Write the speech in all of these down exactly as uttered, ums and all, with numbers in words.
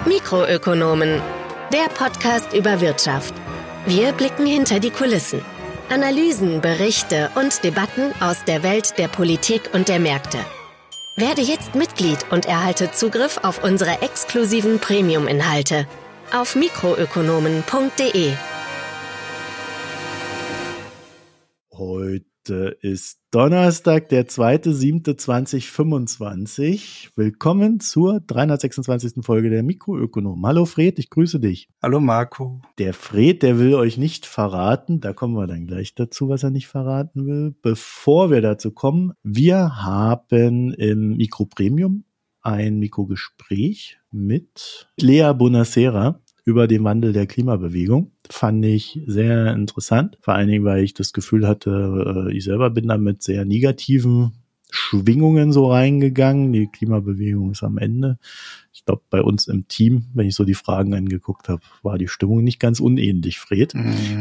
Mikroökonomen, der Podcast über Wirtschaft. Wir blicken hinter die Kulissen. Analysen, Berichte und Debatten aus der Welt der Politik und der Märkte. Werde jetzt Mitglied und erhalte Zugriff auf unsere exklusiven Premium-Inhalte auf mikroökonomen punkt de. Heute ist Donnerstag, der zweite siebte zweitausendfünfundzwanzig. Willkommen zur dreihundertsechsundzwanzigsten Folge der Mikroökonomen. Hallo Fred, ich grüße dich. Hallo Marco. Der Fred, der will euch nicht verraten, da kommen wir dann gleich dazu, was er nicht verraten will. Bevor wir dazu kommen, wir haben im Mikropremium ein Mikrogespräch mit Lea Bonacera über den Wandel der Klimabewegung. Fand ich sehr interessant, vor allen Dingen, weil ich das Gefühl hatte, ich selber bin da mit sehr negativen Schwingungen so reingegangen. Die Klimabewegung ist am Ende. Ich glaube, bei uns im Team, wenn ich so die Fragen angeguckt habe, war die Stimmung nicht ganz unähnlich, Fred. Mhm.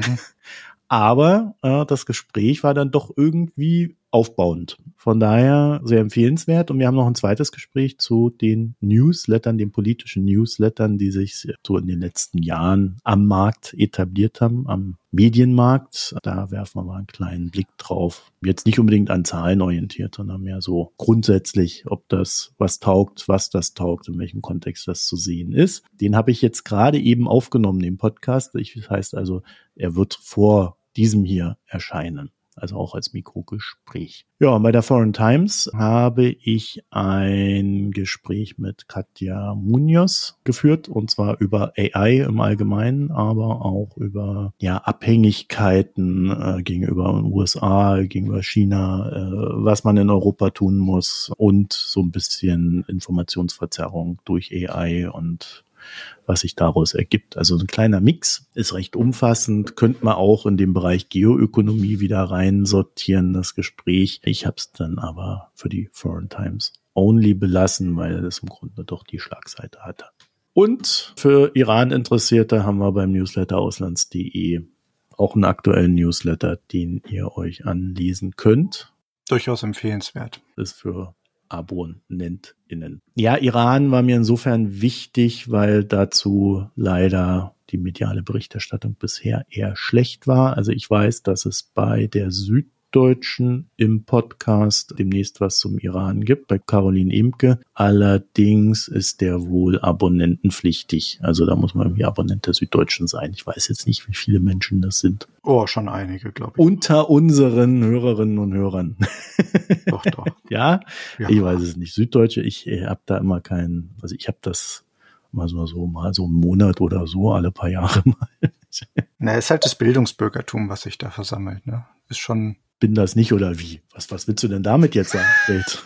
Aber äh, das Gespräch war dann doch irgendwie aufbauend. Von daher sehr empfehlenswert. Und wir haben noch ein zweites Gespräch zu den Newslettern, den politischen Newslettern, die sich so in den letzten Jahren am Markt etabliert haben, am Medienmarkt. Da werfen wir mal einen kleinen Blick drauf. Jetzt nicht unbedingt an Zahlen orientiert, sondern mehr so grundsätzlich, ob das was taugt, was das taugt, in welchem Kontext das zu sehen ist. Den habe ich jetzt gerade eben aufgenommen, den Podcast. Das heißt also, er wird vor diesem hier erscheinen. Also auch als Mikrogespräch. Ja, bei der Foreign Times habe ich ein Gespräch mit Katja Munoz geführt, und zwar über A I im Allgemeinen, aber auch über ja Abhängigkeiten äh, gegenüber den U S A, gegenüber China, äh, was man in Europa tun muss und so ein bisschen Informationsverzerrung durch A I und was sich daraus ergibt. Also ein kleiner Mix, ist recht umfassend, könnte man auch in den Bereich Geoökonomie wieder rein sortieren, das Gespräch. Ich habe es dann aber für die Foreign Times only belassen, weil es im Grunde doch die Schlagseite hatte. Und für Iran-Interessierte haben wir beim Newsletter auslands punkt de auch einen aktuellen Newsletter, den ihr euch anlesen könnt. Durchaus empfehlenswert. Ist für AbonnentInnen. Ja, Iran war mir insofern wichtig, weil dazu leider die mediale Berichterstattung bisher eher schlecht war. Also ich weiß, dass es bei der Süddeutschen im Podcast demnächst was zum Iran gibt, bei Caroline Imke. Allerdings ist der wohl abonnentenpflichtig. Also da muss man irgendwie Abonnent der Süddeutschen sein. Ich weiß jetzt nicht, wie viele Menschen das sind. Oh, schon einige, glaube ich. Unter unseren Hörerinnen und Hörern. Doch, doch. Ja? Ja, ich weiß es nicht. Süddeutsche, ich habe da immer keinen, also ich habe das mal so, so mal so einen Monat oder so, alle paar Jahre mal. Na, ist halt das Bildungsbürgertum, was sich da versammelt, ne? Ist schon. Bin das nicht oder wie? Was, was willst du denn damit jetzt sagen, Welt?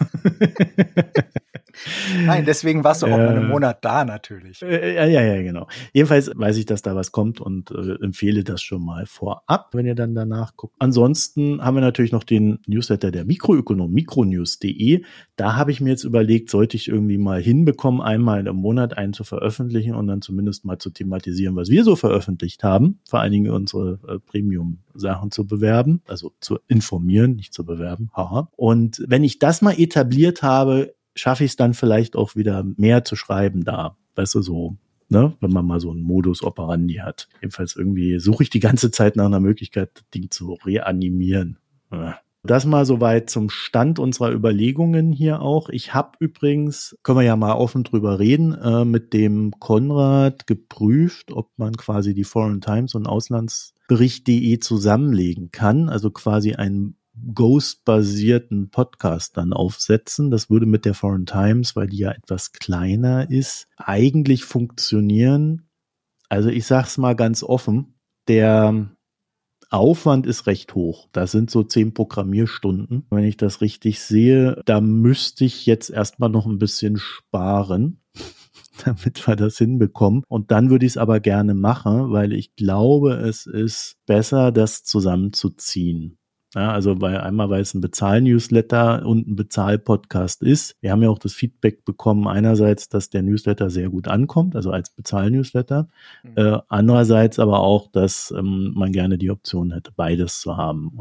Nein, deswegen warst du auch äh, mal einen Monat da natürlich. Äh, ja, ja, ja, genau. Jedenfalls weiß ich, dass da was kommt und äh, empfehle das schon mal vorab, wenn ihr dann danach guckt. Ansonsten haben wir natürlich noch den Newsletter der Mikroökonomen, mikronews punkt de. Da habe ich mir jetzt überlegt, sollte ich irgendwie mal hinbekommen, einmal im Monat einen zu veröffentlichen und dann zumindest mal zu thematisieren, was wir so veröffentlicht haben. Vor allen Dingen unsere äh, Premium-Sachen zu bewerben, also zu informieren, nicht zu bewerben. Haha. Und wenn ich das mal etabliert habe, schaffe ich es dann vielleicht auch wieder mehr zu schreiben da. Weißt du, so, ne, wenn man mal so einen Modus operandi hat. Jedenfalls irgendwie suche ich die ganze Zeit nach einer Möglichkeit, das Ding zu reanimieren. Das mal soweit zum Stand unserer Überlegungen hier auch. Ich habe übrigens, können wir ja mal offen drüber reden, äh, mit dem Konrad geprüft, ob man quasi die Foreign Times und Auslandsbericht punkt de zusammenlegen kann. Also quasi ein Ghost-basierten Podcast dann aufsetzen. Das würde mit der Foreign Times, weil die ja etwas kleiner ist, eigentlich funktionieren. Also ich sag's mal ganz offen, der Aufwand ist recht hoch. Das sind so zehn Programmierstunden. Wenn ich das richtig sehe, da müsste ich jetzt erstmal noch ein bisschen sparen, damit wir das hinbekommen. Und dann würde ich es aber gerne machen, weil ich glaube, es ist besser, das zusammenzuziehen. Ja, also weil einmal, weil es ein Bezahl-Newsletter und ein Bezahl-Podcast ist. Wir haben ja auch das Feedback bekommen, einerseits, dass der Newsletter sehr gut ankommt, also als Bezahl-Newsletter. Mhm. Äh, andererseits aber auch, dass ähm, man gerne die Option hätte, beides zu haben. Und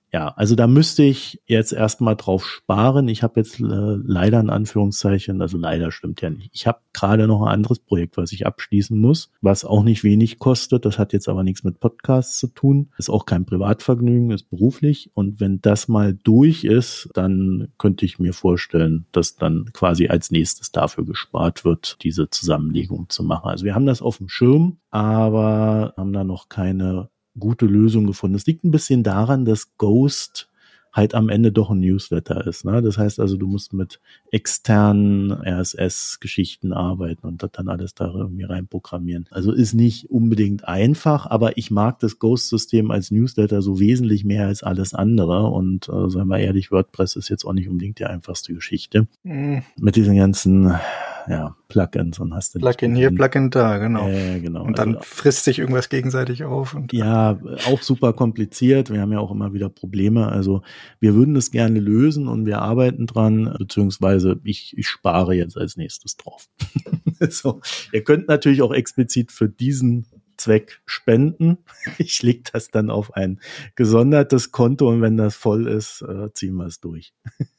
Ja, also da müsste ich jetzt erstmal drauf sparen. Ich habe jetzt äh, leider in Anführungszeichen, also leider stimmt ja nicht. Ich habe gerade noch ein anderes Projekt, was ich abschließen muss, was auch nicht wenig kostet. Das hat jetzt aber nichts mit Podcasts zu tun. Ist auch kein Privatvergnügen, ist beruflich. Und wenn das mal durch ist, dann könnte ich mir vorstellen, dass dann quasi als nächstes dafür gespart wird, diese Zusammenlegung zu machen. Also wir haben das auf dem Schirm, aber haben da noch keine gute Lösung gefunden. Es liegt ein bisschen daran, dass Ghost halt am Ende doch ein Newsletter ist. Ne? Das heißt also, du musst mit externen R S S-Geschichten arbeiten und das dann alles da irgendwie reinprogrammieren. Also ist nicht unbedingt einfach, aber ich mag das Ghost-System als Newsletter so wesentlich mehr als alles andere. Und äh, sagen wir ehrlich, WordPress ist jetzt auch nicht unbedingt die einfachste Geschichte. Mhm. Mit diesen ganzen ja, Plugins und hast du Plugin hier, Plugin da, genau. Äh, genau. Und dann also, frisst sich irgendwas gegenseitig auf. Und ja, auch super kompliziert. Wir haben ja auch immer wieder Probleme. Also wir würden das gerne lösen und wir arbeiten dran, beziehungsweise ich, ich spare jetzt als nächstes drauf. So, ihr könnt natürlich auch explizit für diesen Zweck spenden. Ich lege das dann auf ein gesondertes Konto und wenn das voll ist, äh, ziehen wir es durch.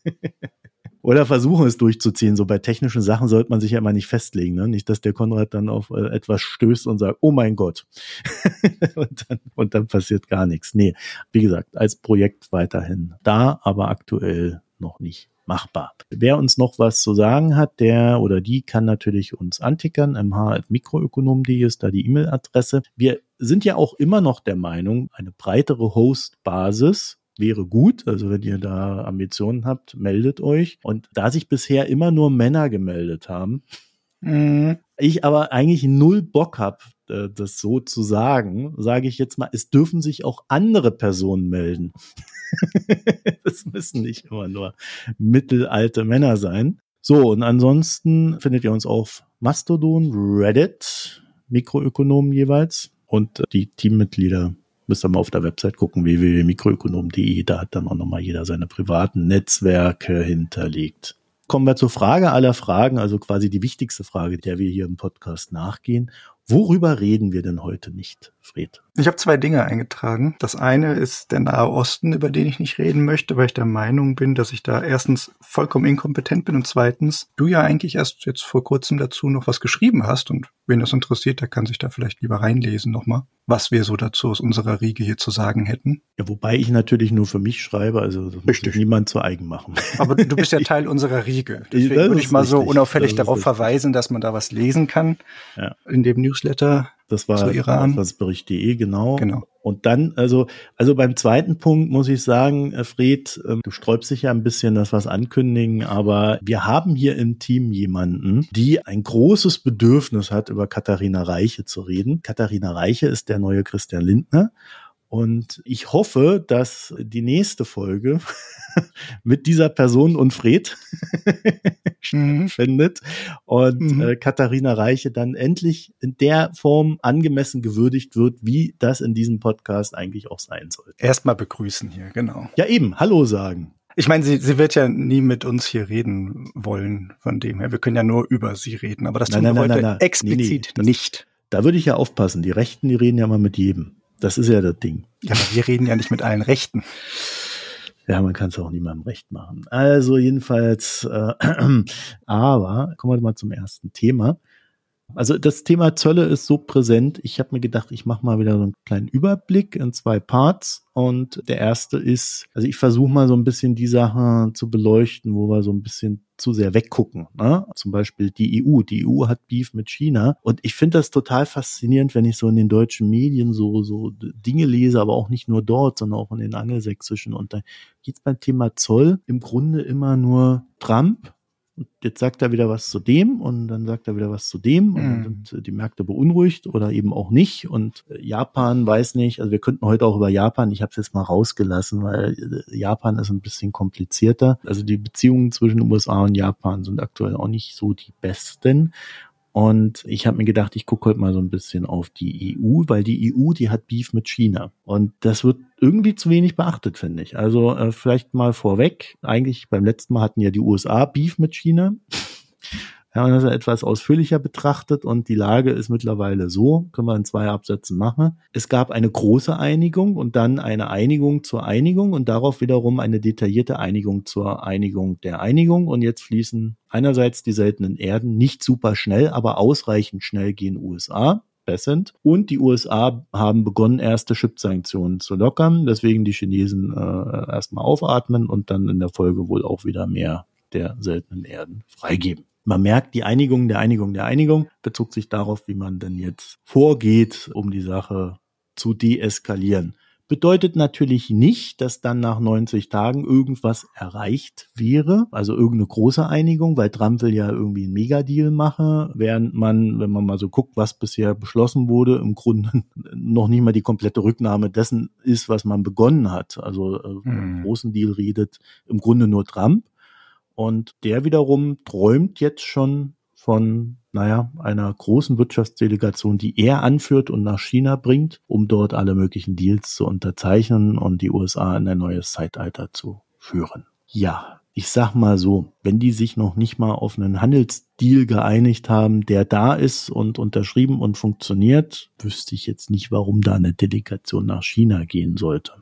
Oder versuchen es durchzuziehen. So bei technischen Sachen sollte man sich ja immer nicht festlegen. Ne? Nicht, dass der Konrad dann auf äh, etwas stößt und sagt, oh mein Gott. und, dann, und dann passiert gar nichts. Nee, wie gesagt, als Projekt weiterhin da, aber aktuell noch nicht machbar. Wer uns noch was zu sagen hat, der oder die kann natürlich uns antickern. m h at mikroökonom punkt de ist da die E-Mail-Adresse. Wir sind ja auch immer noch der Meinung, eine breitere Host-Basis wäre gut, also wenn ihr da Ambitionen habt, meldet euch. Und da sich bisher immer nur Männer gemeldet haben, mhm. ich aber eigentlich null Bock habe, das so zu sagen, sage ich jetzt mal, es dürfen sich auch andere Personen melden. Das müssen nicht immer nur mittelalte Männer sein. So, und ansonsten findet ihr uns auf Mastodon, Reddit, Mikroökonomen jeweils und die Teammitglieder müsst ihr mal auf der Website gucken, w w w punkt mikroökonom punkt de, da hat dann auch nochmal jeder seine privaten Netzwerke hinterlegt. Kommen wir zur Frage aller Fragen, also quasi die wichtigste Frage, der wir hier im Podcast nachgehen. Worüber reden wir denn heute nicht, Fred? Ich habe zwei Dinge eingetragen. Das eine ist der Nahe Osten, über den ich nicht reden möchte, weil ich der Meinung bin, dass ich da erstens vollkommen inkompetent bin und zweitens du ja eigentlich erst jetzt vor kurzem dazu noch was geschrieben hast und wen das interessiert, der kann sich da vielleicht lieber reinlesen nochmal, was wir so dazu aus unserer Riege hier zu sagen hätten. Ja, wobei ich natürlich nur für mich schreibe, also das muss sich niemand zu eigen machen. Aber du bist ja Teil unserer Riege. Deswegen würde ich mal richtig, so unauffällig darauf richtig. verweisen, dass man da was lesen kann ja. in dem Newsletter. Das war auslandsbericht punkt de, genau. genau. Und dann, also, also beim zweiten Punkt muss ich sagen, Fred, du sträubst dich ja ein bisschen, das was ankündigen, aber wir haben hier im Team jemanden, die ein großes Bedürfnis hat, über Katharina Reiche zu reden. Katharina Reiche ist der neue Christian Lindner. Und ich hoffe, dass die nächste Folge mit dieser Person und Fred stattfindet und mhm. äh, Katharina Reiche dann endlich in der Form angemessen gewürdigt wird, wie das in diesem Podcast eigentlich auch sein soll. Erstmal begrüßen hier, genau. Ja eben, Hallo sagen. Ich meine, sie, sie wird ja nie mit uns hier reden wollen, von dem her. Wir können ja nur über sie reden, aber das tun nein, wir nein, heute nein, nein. explizit nee, nee, nicht. Das, da würde ich ja aufpassen. Die Rechten, die reden ja mal mit jedem. Das ist ja das Ding. Ja, aber wir reden ja nicht mit allen Rechten. Ja, man kann es auch niemandem recht machen. Also jedenfalls, äh, aber kommen wir mal zum ersten Thema. Also das Thema Zölle ist so präsent. Ich habe mir gedacht, ich mache mal wieder so einen kleinen Überblick in zwei Parts. Und der erste ist, also ich versuche mal so ein bisschen die Sachen zu beleuchten, wo wir so ein bisschen zu sehr weggucken. Ne? Zum Beispiel die E U. Die E U hat Beef mit China. Und ich finde das total faszinierend, wenn ich so in den deutschen Medien so so Dinge lese, aber auch nicht nur dort, sondern auch in den angelsächsischen. Und da geht es beim Thema Zoll im Grunde immer nur Trump. Und jetzt sagt er wieder was zu dem und dann sagt er wieder was zu dem und dann sind die Märkte beunruhigt oder eben auch nicht und Japan weiß nicht, also wir könnten heute auch über Japan, ich habe es jetzt mal rausgelassen, weil Japan ist ein bisschen komplizierter, also die Beziehungen zwischen den U S A und Japan sind aktuell auch nicht so die besten. Und ich habe mir gedacht, ich gucke heute mal so ein bisschen auf die E U, weil die E U, die hat Beef mit China. Und das wird irgendwie zu wenig beachtet, finde ich. Also äh, vielleicht mal vorweg, eigentlich beim letzten Mal hatten ja die U S A Beef mit China. Wir haben das etwas ausführlicher betrachtet und die Lage ist mittlerweile so, können wir in zwei Absätzen machen. Es gab eine große Einigung und dann eine Einigung zur Einigung und darauf wiederum eine detaillierte Einigung zur Einigung der Einigung. Und jetzt fließen einerseits die seltenen Erden nicht super schnell, aber ausreichend schnell gehen U S A. Sind. Und die U S A haben begonnen, erste Chip-Sanktionen zu lockern, weswegen die Chinesen äh, erstmal aufatmen und dann in der Folge wohl auch wieder mehr der seltenen Erden freigeben. Man merkt, die Einigung der Einigung der Einigung bezog sich darauf, wie man denn jetzt vorgeht, um die Sache zu deeskalieren. Bedeutet natürlich nicht, dass dann nach neunzig Tagen irgendwas erreicht wäre, also irgendeine große Einigung, weil Trump will ja irgendwie einen Megadeal machen, während man, wenn man mal so guckt, was bisher beschlossen wurde, im Grunde noch nicht mal die komplette Rücknahme dessen ist, was man begonnen hat. Also äh, mhm. großen Deal redet im Grunde nur Trump und der wiederum träumt jetzt schon von, naja, einer großen Wirtschaftsdelegation, die er anführt und nach China bringt, um dort alle möglichen Deals zu unterzeichnen und die U S A in ein neues Zeitalter zu führen. Ja, ich sag mal so, wenn die sich noch nicht mal auf einen Handelsdeal geeinigt haben, der da ist und unterschrieben und funktioniert, wüsste ich jetzt nicht, warum da eine Delegation nach China gehen sollte.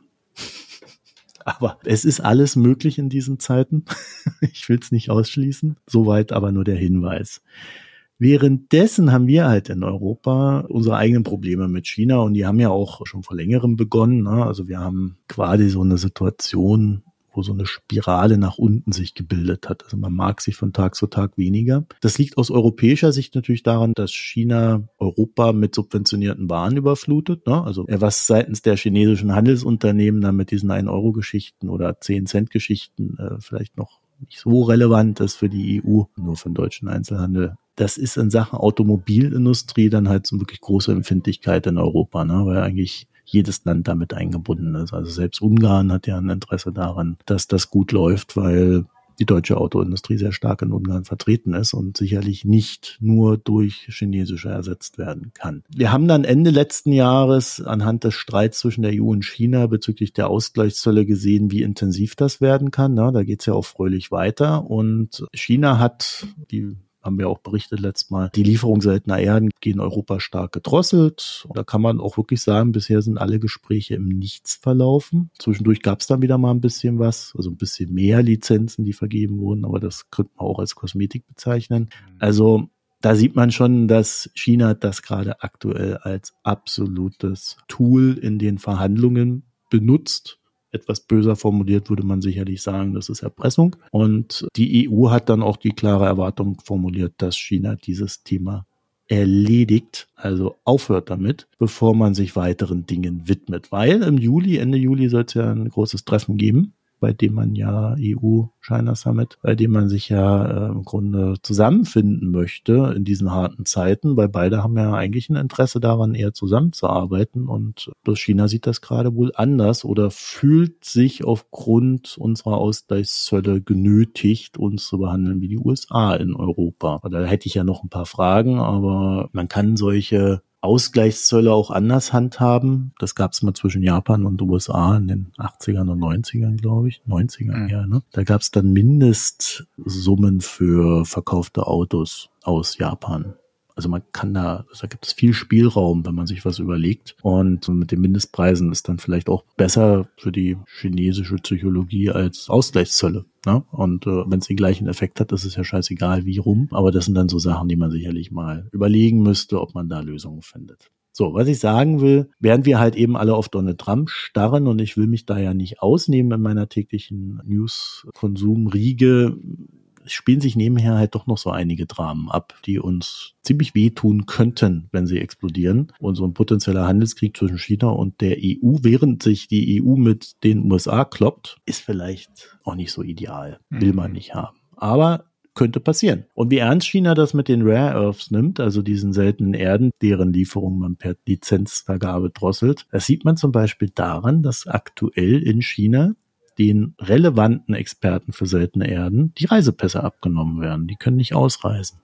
Aber es ist alles möglich in diesen Zeiten. Ich will es nicht ausschließen. Soweit aber nur der Hinweis. Währenddessen haben wir halt in Europa unsere eigenen Probleme mit China und die haben ja auch schon vor längerem begonnen. Ne? Also wir haben quasi so eine Situation, wo so eine Spirale nach unten sich gebildet hat. Also man mag sich von Tag zu Tag weniger. Das liegt aus europäischer Sicht natürlich daran, dass China Europa mit subventionierten Waren überflutet. Ne? Also was seitens der chinesischen Handelsunternehmen dann mit diesen ein Euro Geschichten oder zehn Cent Geschichten äh, vielleicht noch nicht so relevant ist für die E U, nur für den deutschen Einzelhandel. Das ist in Sachen Automobilindustrie dann halt so wirklich große Empfindlichkeit in Europa, ne? Weil eigentlich jedes Land damit eingebunden ist. Also selbst Ungarn hat ja ein Interesse daran, dass das gut läuft, weil die deutsche Autoindustrie sehr stark in Ungarn vertreten ist und sicherlich nicht nur durch chinesische ersetzt werden kann. Wir haben dann Ende letzten Jahres anhand des Streits zwischen der E U und China bezüglich der Ausgleichszölle gesehen, wie intensiv das werden kann. Na, da geht's ja auch fröhlich weiter und China hat die haben wir auch berichtet letztes Mal, die Lieferung seltener Erden gehen Europa stark gedrosselt. Und da kann man auch wirklich sagen, bisher sind alle Gespräche im Nichts verlaufen. Zwischendurch gab es dann wieder mal ein bisschen was, also ein bisschen mehr Lizenzen, die vergeben wurden, aber das könnte man auch als Kosmetik bezeichnen. Also da sieht man schon, dass China das gerade aktuell als absolutes Tool in den Verhandlungen benutzt. Etwas böser formuliert würde man sicherlich sagen, das ist Erpressung. Und die E U hat dann auch die klare Erwartung formuliert, dass China dieses Thema erledigt, also aufhört damit, bevor man sich weiteren Dingen widmet. Weil im Juli, Ende Juli soll es ja ein großes Treffen geben, bei dem man ja E U-China-Summit, bei dem man sich ja äh, im Grunde zusammenfinden möchte in diesen harten Zeiten, weil beide haben ja eigentlich ein Interesse daran, eher zusammenzuarbeiten und bloß China sieht das gerade wohl anders oder fühlt sich aufgrund unserer Ausgleichszölle genötigt, uns zu behandeln wie die U S A in Europa. Da hätte ich ja noch ein paar Fragen, aber man kann solche Ausgleichszölle auch anders handhaben. Das gab es mal zwischen Japan und U S A in den achtzigern und neunzigern, glaube ich. neunzigern, mhm. ja, ne? Da gab es dann Mindestsummen für verkaufte Autos aus Japan. Also man kann da, da gibt es viel Spielraum, wenn man sich was überlegt. Und mit den Mindestpreisen ist dann vielleicht auch besser für die chinesische Psychologie als Ausgleichszölle. Ne? Und äh, wenn es den gleichen Effekt hat, ist es ja scheißegal, wie rum. Aber das sind dann so Sachen, die man sicherlich mal überlegen müsste, ob man da Lösungen findet. So, was ich sagen will, während wir halt eben alle auf Donald Trump starren und ich will mich da ja nicht ausnehmen in meiner täglichen News-Konsum-Riege, spielen sich nebenher halt doch noch so einige Dramen ab, die uns ziemlich wehtun könnten, wenn sie explodieren. Und so ein potenzieller Handelskrieg zwischen China und der E U, während sich die E U mit den U S A kloppt, ist vielleicht auch nicht so ideal. Will man nicht haben. Aber könnte passieren. Und wie ernst China das mit den Rare Earths nimmt, also diesen seltenen Erden, deren Lieferung man per Lizenzvergabe drosselt, das sieht man zum Beispiel daran, dass aktuell in China den relevanten Experten für seltene Erden die Reisepässe abgenommen werden. Die können nicht ausreisen.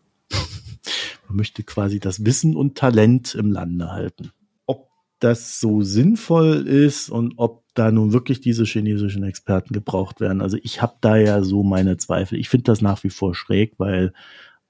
Man möchte quasi das Wissen und Talent im Lande halten. Ob das so sinnvoll ist und ob da nun wirklich diese chinesischen Experten gebraucht werden, also ich habe da ja so meine Zweifel. Ich finde das nach wie vor schräg, weil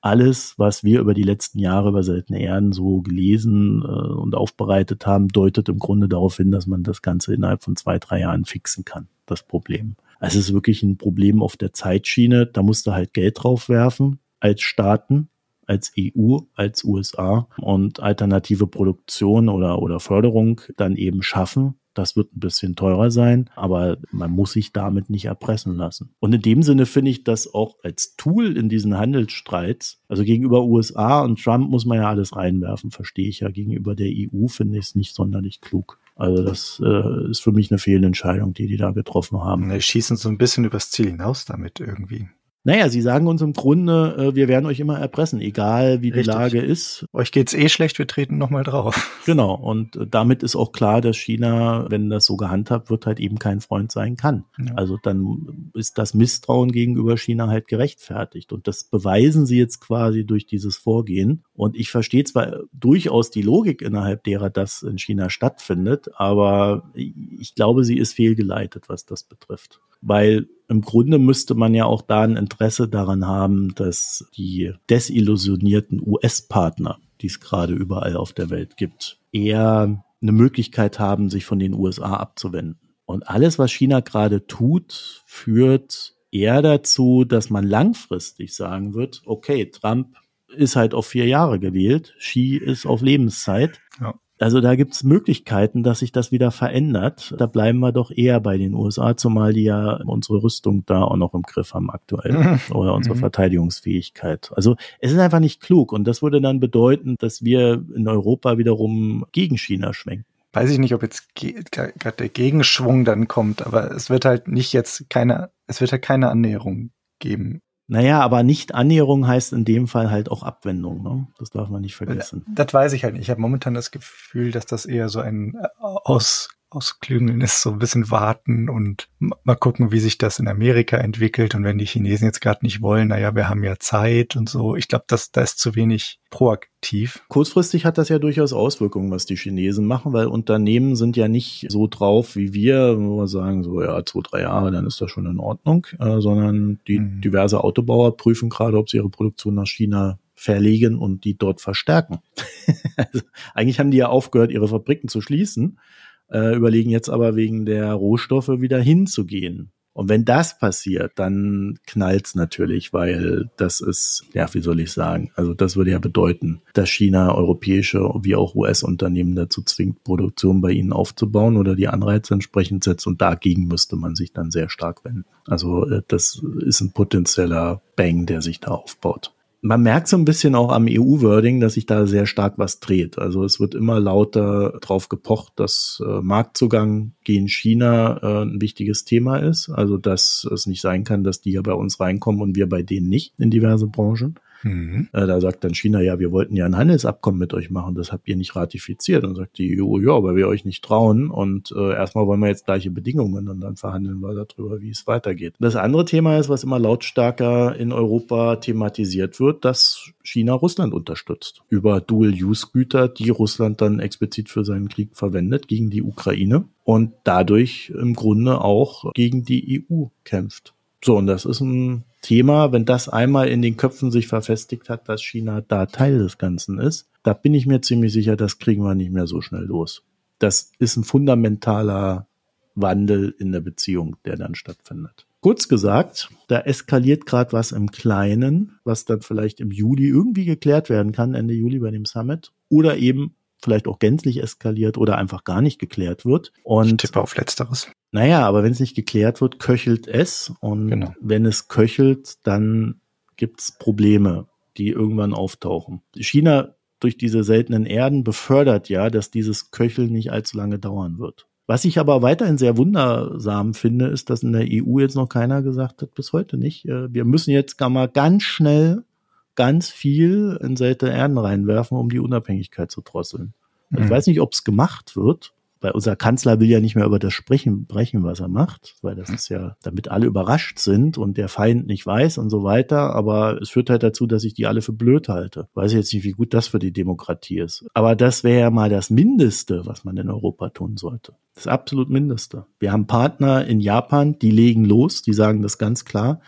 alles, was wir über die letzten Jahre über seltene Erden so gelesen äh, und aufbereitet haben, deutet im Grunde darauf hin, dass man das Ganze innerhalb von zwei, drei Jahren fixen kann, das Problem. Also es ist wirklich ein Problem auf der Zeitschiene. Da musst du halt Geld drauf werfen als Staaten, als E U, als U S A und alternative Produktion oder, oder Förderung dann eben schaffen. Das wird ein bisschen teurer sein, aber man muss sich damit nicht erpressen lassen. Und in dem Sinne finde ich das auch als Tool in diesen Handelsstreits, also gegenüber U S A und Trump muss man ja alles reinwerfen, verstehe ich ja. Gegenüber der E U finde ich es nicht sonderlich klug. Also das äh, ist für mich eine Fehlentscheidung, die die da getroffen haben. Die schießen so ein bisschen übers Ziel hinaus damit irgendwie. Naja, sie sagen uns im Grunde, äh, wir werden euch immer erpressen, egal wie Richtig. Die Lage ist. Euch geht's eh schlecht, wir treten nochmal drauf. Genau, und äh, damit ist auch klar, dass China, wenn das so gehandhabt wird, halt eben kein Freund sein kann. Ja. Also dann ist das Misstrauen gegenüber China halt gerechtfertigt. Und das beweisen sie jetzt quasi durch dieses Vorgehen. Und ich verstehe zwar durchaus die Logik, innerhalb derer das in China stattfindet, aber ich glaube, sie ist fehlgeleitet, was das betrifft. Weil im Grunde müsste man ja auch da ein Interesse daran haben, dass die desillusionierten U S-Partner, die es gerade überall auf der Welt gibt, eher eine Möglichkeit haben, sich von den U S A abzuwenden. Und alles, was China gerade tut, führt eher dazu, dass man langfristig sagen wird, okay, Trump ist halt auf vier Jahre gewählt, Xi ist auf Lebenszeit. Ja. Also da gibt's Möglichkeiten, dass sich das wieder verändert. Da bleiben wir doch eher bei den U S A, zumal die ja unsere Rüstung da auch noch im Griff haben aktuell oder unsere Verteidigungsfähigkeit. Also es ist einfach nicht klug und das würde dann bedeuten, dass wir in Europa wiederum gegen China schwenken. Weiß ich nicht, ob jetzt gerade der Gegenschwung dann kommt, aber es wird halt nicht jetzt keine, es wird halt keine Annäherung geben. Naja, aber Nicht-Annäherung heißt in dem Fall halt auch Abwendung, ne? Das darf man nicht vergessen. Das weiß ich halt nicht. Ich habe momentan das Gefühl, dass das eher so ein Aus, Ausklüngeln ist, so ein bisschen warten und mal gucken, wie sich das in Amerika entwickelt. Und wenn die Chinesen jetzt gerade nicht wollen, naja, wir haben ja Zeit und so. Ich glaube, das, da ist zu wenig proaktiv. Kurzfristig hat das ja durchaus Auswirkungen, was die Chinesen machen, weil Unternehmen sind ja nicht so drauf wie wir, wo wir sagen, so ja, zwei, drei Jahre, dann ist das schon in Ordnung, äh, sondern die mhm. diverse Autobauer prüfen gerade, ob sie ihre Produktion nach China verlegen und die dort verstärken. Also, eigentlich haben die ja aufgehört, ihre Fabriken zu schließen, äh, überlegen jetzt aber wegen der Rohstoffe wieder hinzugehen. Und wenn das passiert, dann knallt's natürlich, weil das ist, ja, wie soll ich sagen, also das würde ja bedeuten, dass China europäische wie auch U S-Unternehmen dazu zwingt, Produktion bei ihnen aufzubauen oder die Anreize entsprechend setzt und dagegen müsste man sich dann sehr stark wenden. Also das ist ein potenzieller Bang, der sich da aufbaut. Man merkt so ein bisschen auch am E U-Wording, dass sich da sehr stark was dreht. Also es wird immer lauter drauf gepocht, dass äh, Marktzugang gegen China äh, ein wichtiges Thema ist. Also dass es nicht sein kann, dass die ja bei uns reinkommen und wir bei denen nicht in diverse Branchen. Mhm. Äh, da sagt dann China, ja, wir wollten ja ein Handelsabkommen mit euch machen, das habt ihr nicht ratifiziert. Und sagt die E U, ja, weil wir euch nicht trauen und äh, erstmal wollen wir jetzt gleiche Bedingungen und dann verhandeln wir darüber, wie es weitergeht. Das andere Thema ist, was immer lautstarker in Europa thematisiert wird, dass China Russland unterstützt. Über Dual-Use-Güter, die Russland dann explizit für seinen Krieg verwendet gegen die Ukraine und dadurch im Grunde auch gegen die E U kämpft. So, und das ist ein Thema, wenn das einmal in den Köpfen sich verfestigt hat, dass China da Teil des Ganzen ist, da bin ich mir ziemlich sicher, das kriegen wir nicht mehr so schnell los. Das ist ein fundamentaler Wandel in der Beziehung, der dann stattfindet. Kurz gesagt, da eskaliert gerade was im Kleinen, was dann vielleicht im Juli irgendwie geklärt werden kann, Ende Juli bei dem Summit, oder eben vielleicht auch gänzlich eskaliert oder einfach gar nicht geklärt wird. Und ich tippe auf Letzteres. Naja, aber wenn es nicht geklärt wird, köchelt es. Und genau. Wenn es köchelt, dann gibt's Probleme, die irgendwann auftauchen. China durch diese seltenen Erden befördert ja, dass dieses Köcheln nicht allzu lange dauern wird. Was ich aber weiterhin sehr wundersam finde, ist, dass in der E U jetzt noch keiner gesagt hat, bis heute nicht, wir müssen jetzt mal ganz schnell ganz viel in seltene Erden reinwerfen, um die Unabhängigkeit zu drosseln. Mhm. Ich weiß nicht, ob es gemacht wird, weil unser Kanzler will ja nicht mehr über das sprechen, brechen, was er macht, weil das ist ja, damit alle überrascht sind und der Feind nicht weiß und so weiter, aber es führt halt dazu, dass ich die alle für blöd halte. Weiß ich jetzt nicht, wie gut das für die Demokratie ist. Aber das wäre ja mal das Mindeste, was man in Europa tun sollte. Das absolut Mindeste. Wir haben Partner in Japan, die legen los, die sagen das ganz klar,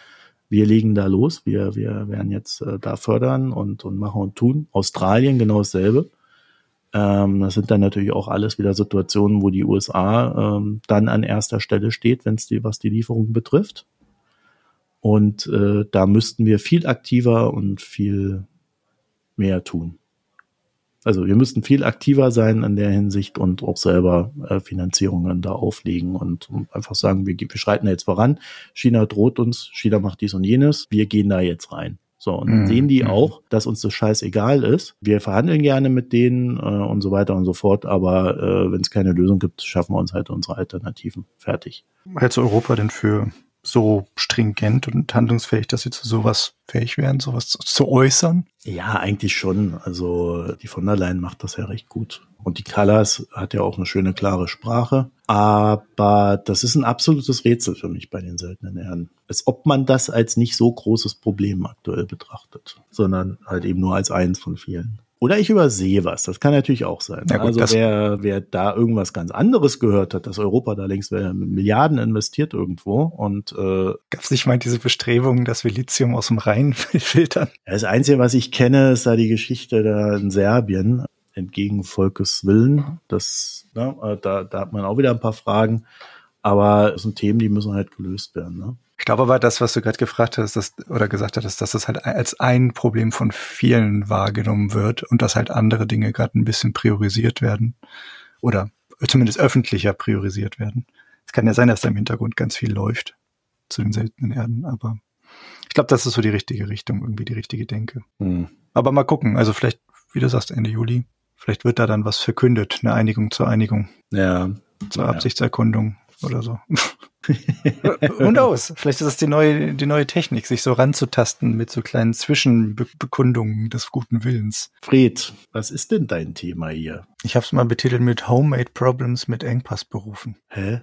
Wir legen da los, wir, wir werden jetzt äh, da fördern und, und machen und tun. Australien genau dasselbe. Ähm, das sind dann natürlich auch alles wieder Situationen, wo die U S A ähm, dann an erster Stelle steht, wenn es die, was die Lieferung betrifft. Und äh, da müssten wir viel aktiver und viel mehr tun. Also wir müssten viel aktiver sein in der Hinsicht und auch selber äh, Finanzierungen da auflegen und, und einfach sagen, wir, wir schreiten da jetzt voran. China droht uns, China macht dies und jenes, wir gehen da jetzt rein. So, und dann mhm. sehen die auch, dass uns das scheißegal ist. Wir verhandeln gerne mit denen äh, und so weiter und so fort, aber äh, wenn es keine Lösung gibt, schaffen wir uns halt unsere Alternativen. Fertig. Hältst du Europa denn für so stringent und handlungsfähig, dass sie zu sowas fähig wären, sowas zu, zu äußern? Ja, eigentlich schon. Also die von der Leyen macht das ja recht gut. Und die Kallas hat ja auch eine schöne, klare Sprache. Aber das ist ein absolutes Rätsel für mich bei den seltenen Erden. Als ob man das als nicht so großes Problem aktuell betrachtet, sondern halt eben nur als eins von vielen. Oder ich übersehe was, das kann natürlich auch sein. Ja, gut, also wer, wer da irgendwas ganz anderes gehört hat, dass Europa da längst Milliarden investiert irgendwo und äh, gab es nicht mal diese Bestrebungen, dass wir Lithium aus dem Rhein filtern? Das Einzige, was ich kenne, ist da die Geschichte da in Serbien, entgegen Volkes Willen. Das, ne, da, da hat man auch wieder ein paar Fragen, aber es sind Themen, die müssen halt gelöst werden, ne? Ich glaube aber, das, was du gerade gefragt hast, dass, oder gesagt hattest, dass das halt als ein Problem von vielen wahrgenommen wird und dass halt andere Dinge gerade ein bisschen priorisiert werden oder zumindest öffentlicher priorisiert werden. Es kann ja sein, dass da im Hintergrund ganz viel läuft zu den seltenen Erden, aber ich glaube, das ist so die richtige Richtung, irgendwie die richtige Denke. Hm. Aber mal gucken, also vielleicht, wie du sagst, Ende Juli, vielleicht wird da dann was verkündet, eine Einigung zur Einigung. Ja. Zur ja. Absichtserkundung oder so. Who knows? Vielleicht ist das die neue, die neue Technik, sich so ranzutasten mit so kleinen Zwischenbekundungen des guten Willens. Fred, was ist denn dein Thema hier? Ich habe es mal betitelt mit Homemade Problems mit Engpassberufen. Hä?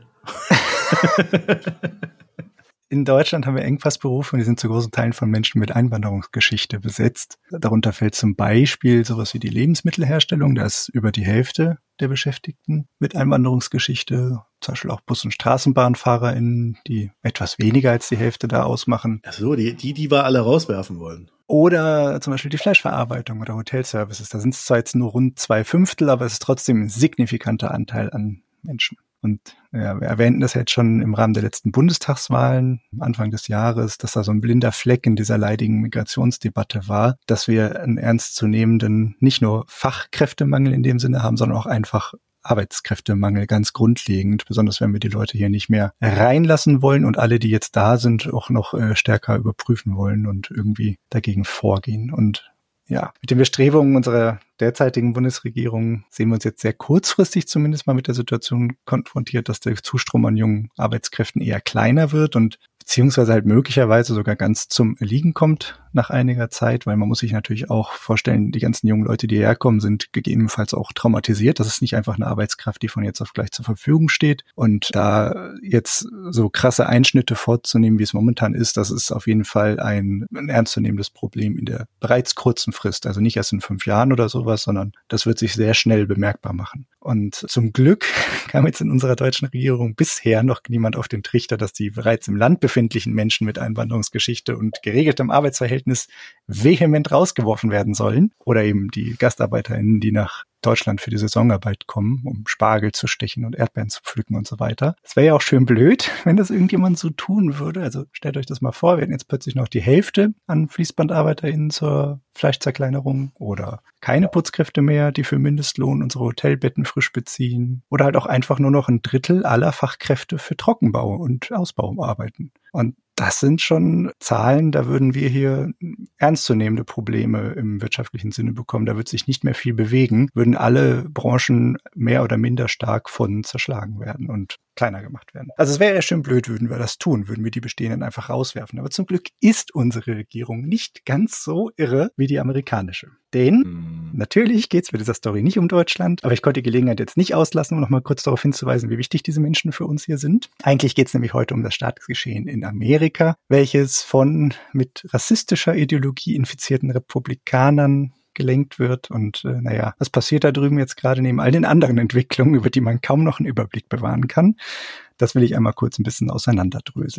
In Deutschland haben wir Engpassberufe und die sind zu großen Teilen von Menschen mit Einwanderungsgeschichte besetzt. Darunter fällt zum Beispiel sowas wie die Lebensmittelherstellung. Da ist über die Hälfte der Beschäftigten mit Einwanderungsgeschichte. Zum Beispiel auch Bus- und StraßenbahnfahrerInnen, die etwas weniger als die Hälfte da ausmachen. Ach so, die, die, die wir alle rauswerfen wollen. Oder zum Beispiel die Fleischverarbeitung oder Hotelservices. Da sind es zwar jetzt nur rund zwei Fünftel, aber es ist trotzdem ein signifikanter Anteil an Menschen. Und ja, wir erwähnten das jetzt schon im Rahmen der letzten Bundestagswahlen Anfang des Jahres, dass da so ein blinder Fleck in dieser leidigen Migrationsdebatte war, dass wir einen ernstzunehmenden, nicht nur Fachkräftemangel in dem Sinne haben, sondern auch einfach Arbeitskräftemangel ganz grundlegend, besonders wenn wir die Leute hier nicht mehr reinlassen wollen und alle, die jetzt da sind, auch noch äh, stärker überprüfen wollen und irgendwie dagegen vorgehen. Und ja, mit den Bestrebungen unserer derzeitigen Bundesregierung sehen wir uns jetzt sehr kurzfristig zumindest mal mit der Situation konfrontiert, dass der Zustrom an jungen Arbeitskräften eher kleiner wird und beziehungsweise halt möglicherweise sogar ganz zum Erliegen kommt nach einiger Zeit, weil man muss sich natürlich auch vorstellen, die ganzen jungen Leute, die herkommen, sind gegebenenfalls auch traumatisiert. Das ist nicht einfach eine Arbeitskraft, die von jetzt auf gleich zur Verfügung steht. Und da jetzt so krasse Einschnitte vorzunehmen, wie es momentan ist, das ist auf jeden Fall ein, ein ernstzunehmendes Problem in der bereits kurzen Frist. Also nicht erst in fünf Jahren oder sowas, sondern das wird sich sehr schnell bemerkbar machen. Und zum Glück kam jetzt in unserer deutschen Regierung bisher noch niemand auf den Trichter, dass die bereits im Land befindlichen Menschen mit Einwanderungsgeschichte und geregeltem Arbeitsverhältnis vehement rausgeworfen werden sollen. Oder eben die GastarbeiterInnen, die nach Deutschland für die Saisonarbeit kommen, um Spargel zu stechen und Erdbeeren zu pflücken und so weiter. Es wäre ja auch schön blöd, wenn das irgendjemand so tun würde. Also stellt euch das mal vor, wir hätten jetzt plötzlich noch die Hälfte an FließbandarbeiterInnen zur Fleischzerkleinerung oder keine Putzkräfte mehr, die für Mindestlohn unsere Hotelbetten frisch beziehen oder halt auch einfach nur noch ein Drittel aller Fachkräfte für Trockenbau und Ausbau arbeiten. Und das sind schon Zahlen, da würden wir hier ernstzunehmende Probleme im wirtschaftlichen Sinne bekommen. Da wird sich nicht mehr viel bewegen, würden alle Branchen mehr oder minder stark von zerschlagen werden und kleiner gemacht werden. Also es wäre ja schön blöd, würden wir das tun, würden wir die Bestehenden einfach rauswerfen. Aber zum Glück ist unsere Regierung nicht ganz so irre wie die amerikanische. Denn hm. natürlich geht es bei dieser Story nicht um Deutschland, aber ich konnte die Gelegenheit jetzt nicht auslassen, um noch mal kurz darauf hinzuweisen, wie wichtig diese Menschen für uns hier sind. Eigentlich geht es nämlich heute um das Staatsgeschehen in Amerika, welches von mit rassistischer Ideologie infizierten Republikanern gelenkt wird. Und äh, naja, was passiert da drüben jetzt gerade neben all den anderen Entwicklungen, über die man kaum noch einen Überblick bewahren kann? Das will ich einmal kurz ein bisschen auseinanderdröseln.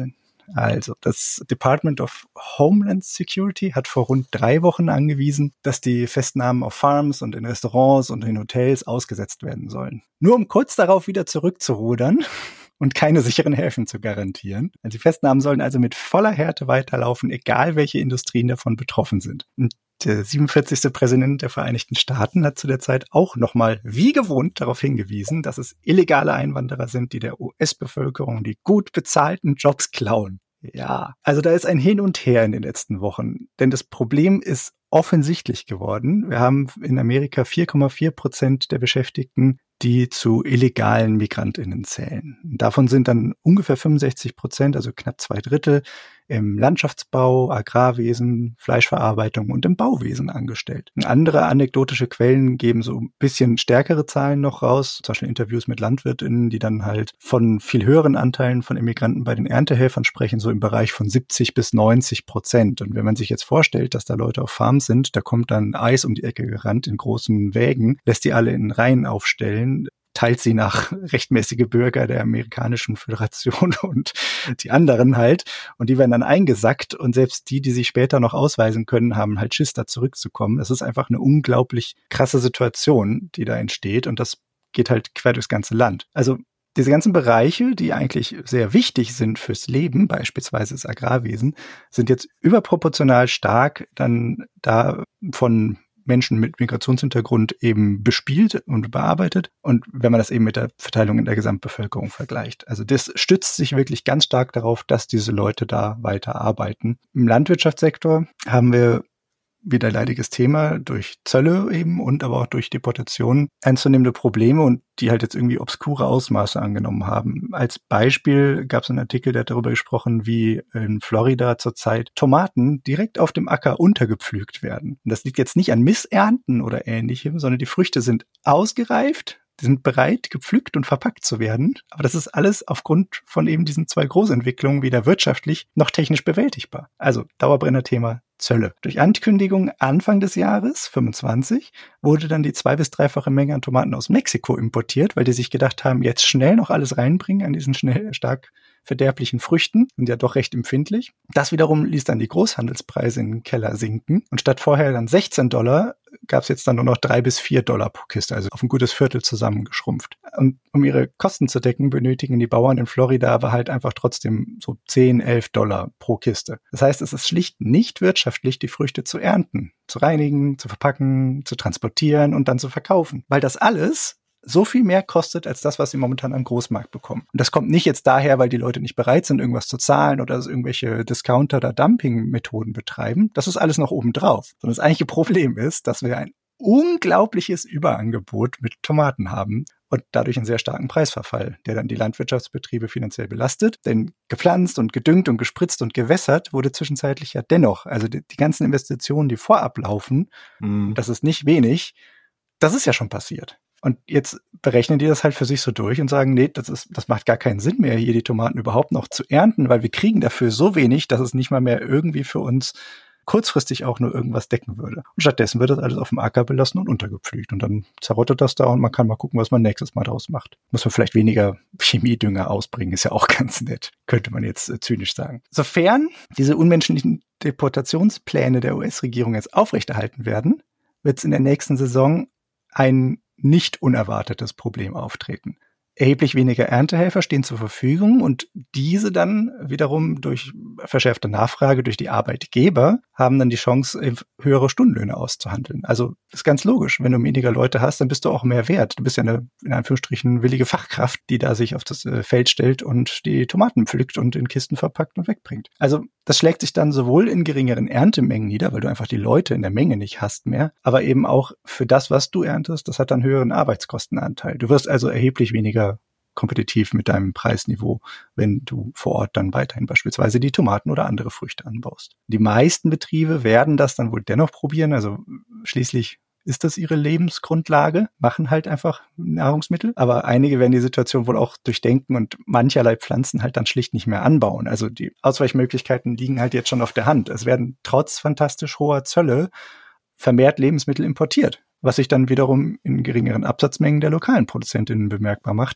Also, das Department of Homeland Security hat vor rund drei Wochen angewiesen, dass die Festnahmen auf Farms und in Restaurants und in Hotels ausgesetzt werden sollen. Nur um kurz darauf wieder zurückzurudern und keine sicheren Häfen zu garantieren. Also die Festnahmen sollen also mit voller Härte weiterlaufen, egal welche Industrien davon betroffen sind. Und der siebenundvierzigste Präsident der Vereinigten Staaten hat zu der Zeit auch nochmal wie gewohnt darauf hingewiesen, dass es illegale Einwanderer sind, die der U S-Bevölkerung die gut bezahlten Jobs klauen. Ja, also da ist ein Hin und Her in den letzten Wochen. Denn das Problem ist offensichtlich geworden. Wir haben in Amerika vier Komma vier Prozent der Beschäftigten, die zu illegalen MigrantInnen zählen. Davon sind dann ungefähr fünfundsechzig Prozent, also knapp zwei Drittel, im Landschaftsbau, Agrarwesen, Fleischverarbeitung und im Bauwesen angestellt. Andere anekdotische Quellen geben so ein bisschen stärkere Zahlen noch raus, zum Beispiel Interviews mit LandwirtInnen, die dann halt von viel höheren Anteilen von Immigranten bei den Erntehelfern sprechen, so im Bereich von siebzig bis neunzig Prozent. Und wenn man sich jetzt vorstellt, dass da Leute auf Farms sind, da kommt dann Eis um die Ecke gerannt in großen Wägen, lässt die alle in Reihen aufstellen, teilt sie nach rechtmäßige Bürger der amerikanischen Föderation und die anderen halt. Und die werden dann eingesackt und selbst die, die sich später noch ausweisen können, haben halt Schiss, da zurückzukommen. Es ist einfach eine unglaublich krasse Situation, die da entsteht und das geht halt quer durchs ganze Land. Also diese ganzen Bereiche, die eigentlich sehr wichtig sind fürs Leben, beispielsweise das Agrarwesen, sind jetzt überproportional stark dann da von Menschen mit Migrationshintergrund eben bespielt und bearbeitet. Und wenn man das eben mit der Verteilung in der Gesamtbevölkerung vergleicht. Also das stützt sich wirklich ganz stark darauf, dass diese Leute da weiter arbeiten. Im Landwirtschaftssektor haben wir wieder leidiges Thema durch Zölle eben und aber auch durch Deportationen ernstzunehmende Probleme und die halt jetzt irgendwie obskure Ausmaße angenommen haben. Als Beispiel gab es einen Artikel, der hat darüber gesprochen, wie in Florida zurzeit Tomaten direkt auf dem Acker untergepflügt werden. Und das liegt jetzt nicht an Missernten oder Ähnlichem, sondern die Früchte sind ausgereift, die sind bereit, gepflückt und verpackt zu werden. Aber das ist alles aufgrund von eben diesen zwei Großentwicklungen weder wirtschaftlich noch technisch bewältigbar. Also Dauerbrenner-Thema Zölle. Durch Ankündigung Anfang des Jahres, fünfundzwanzig, wurde dann die zwei- bis dreifache Menge an Tomaten aus Mexiko importiert, weil die sich gedacht haben, jetzt schnell noch alles reinbringen an diesen schnell stark verderblichen Früchten, sind ja doch recht empfindlich. Das wiederum ließ dann die Großhandelspreise in den Keller sinken und statt vorher dann sechzehn Dollar gab es jetzt dann nur noch drei bis vier Dollar pro Kiste, also auf ein gutes Viertel zusammengeschrumpft. Und um ihre Kosten zu decken, benötigen die Bauern in Florida aber halt einfach trotzdem so zehn, elf Dollar pro Kiste. Das heißt, es ist schlicht nicht wirtschaftlich, die Früchte zu ernten, zu reinigen, zu verpacken, zu transportieren und dann zu verkaufen. Weil das alles so viel mehr kostet als das, was sie momentan am Großmarkt bekommen. Und das kommt nicht jetzt daher, weil die Leute nicht bereit sind, irgendwas zu zahlen oder irgendwelche Discounter- oder Dumping-Methoden betreiben. Das ist alles noch obendrauf. Sondern das eigentliche Problem ist, dass wir ein unglaubliches Überangebot mit Tomaten haben und dadurch einen sehr starken Preisverfall, der dann die Landwirtschaftsbetriebe finanziell belastet. Denn gepflanzt und gedüngt und gespritzt und gewässert wurde zwischenzeitlich ja dennoch. Also die, die ganzen Investitionen, die vorab laufen, mm. das ist nicht wenig, das ist ja schon passiert. Und jetzt berechnen die das halt für sich so durch und sagen, nee, das ist, das macht gar keinen Sinn mehr, hier die Tomaten überhaupt noch zu ernten, weil wir kriegen dafür so wenig, dass es nicht mal mehr irgendwie für uns kurzfristig auch nur irgendwas decken würde. Und stattdessen wird das alles auf dem Acker belassen und untergepflügt. Und dann zerrottet das da und man kann mal gucken, was man nächstes Mal draus macht. Muss man vielleicht weniger Chemiedünger ausbringen, ist ja auch ganz nett, könnte man jetzt äh, zynisch sagen. Sofern diese unmenschlichen Deportationspläne der U S-Regierung jetzt aufrechterhalten werden, wird es in der nächsten Saison ein nicht unerwartetes Problem auftreten. Erheblich weniger Erntehelfer stehen zur Verfügung und diese dann wiederum durch verschärfte Nachfrage durch die Arbeitgeber haben dann die Chance, höhere Stundenlöhne auszuhandeln. Also ist ganz logisch, wenn du weniger Leute hast, dann bist du auch mehr wert. Du bist ja eine, in Anführungsstrichen, willige Fachkraft, die da sich auf das Feld stellt und die Tomaten pflückt und in Kisten verpackt und wegbringt. Also das schlägt sich dann sowohl in geringeren Erntemengen nieder, weil du einfach die Leute in der Menge nicht hast mehr, aber eben auch für das, was du erntest, das hat dann höheren Arbeitskostenanteil. Du wirst also erheblich weniger kompetitiv mit deinem Preisniveau, wenn du vor Ort dann weiterhin beispielsweise die Tomaten oder andere Früchte anbaust. Die meisten Betriebe werden das dann wohl dennoch probieren, also schließlich ist das ihre Lebensgrundlage, machen halt einfach Nahrungsmittel, aber einige werden die Situation wohl auch durchdenken und mancherlei Pflanzen halt dann schlicht nicht mehr anbauen. Also die Ausweichmöglichkeiten liegen halt jetzt schon auf der Hand. Es werden trotz fantastisch hoher Zölle vermehrt Lebensmittel importiert, was sich dann wiederum in geringeren Absatzmengen der lokalen Produzentinnen bemerkbar macht. Und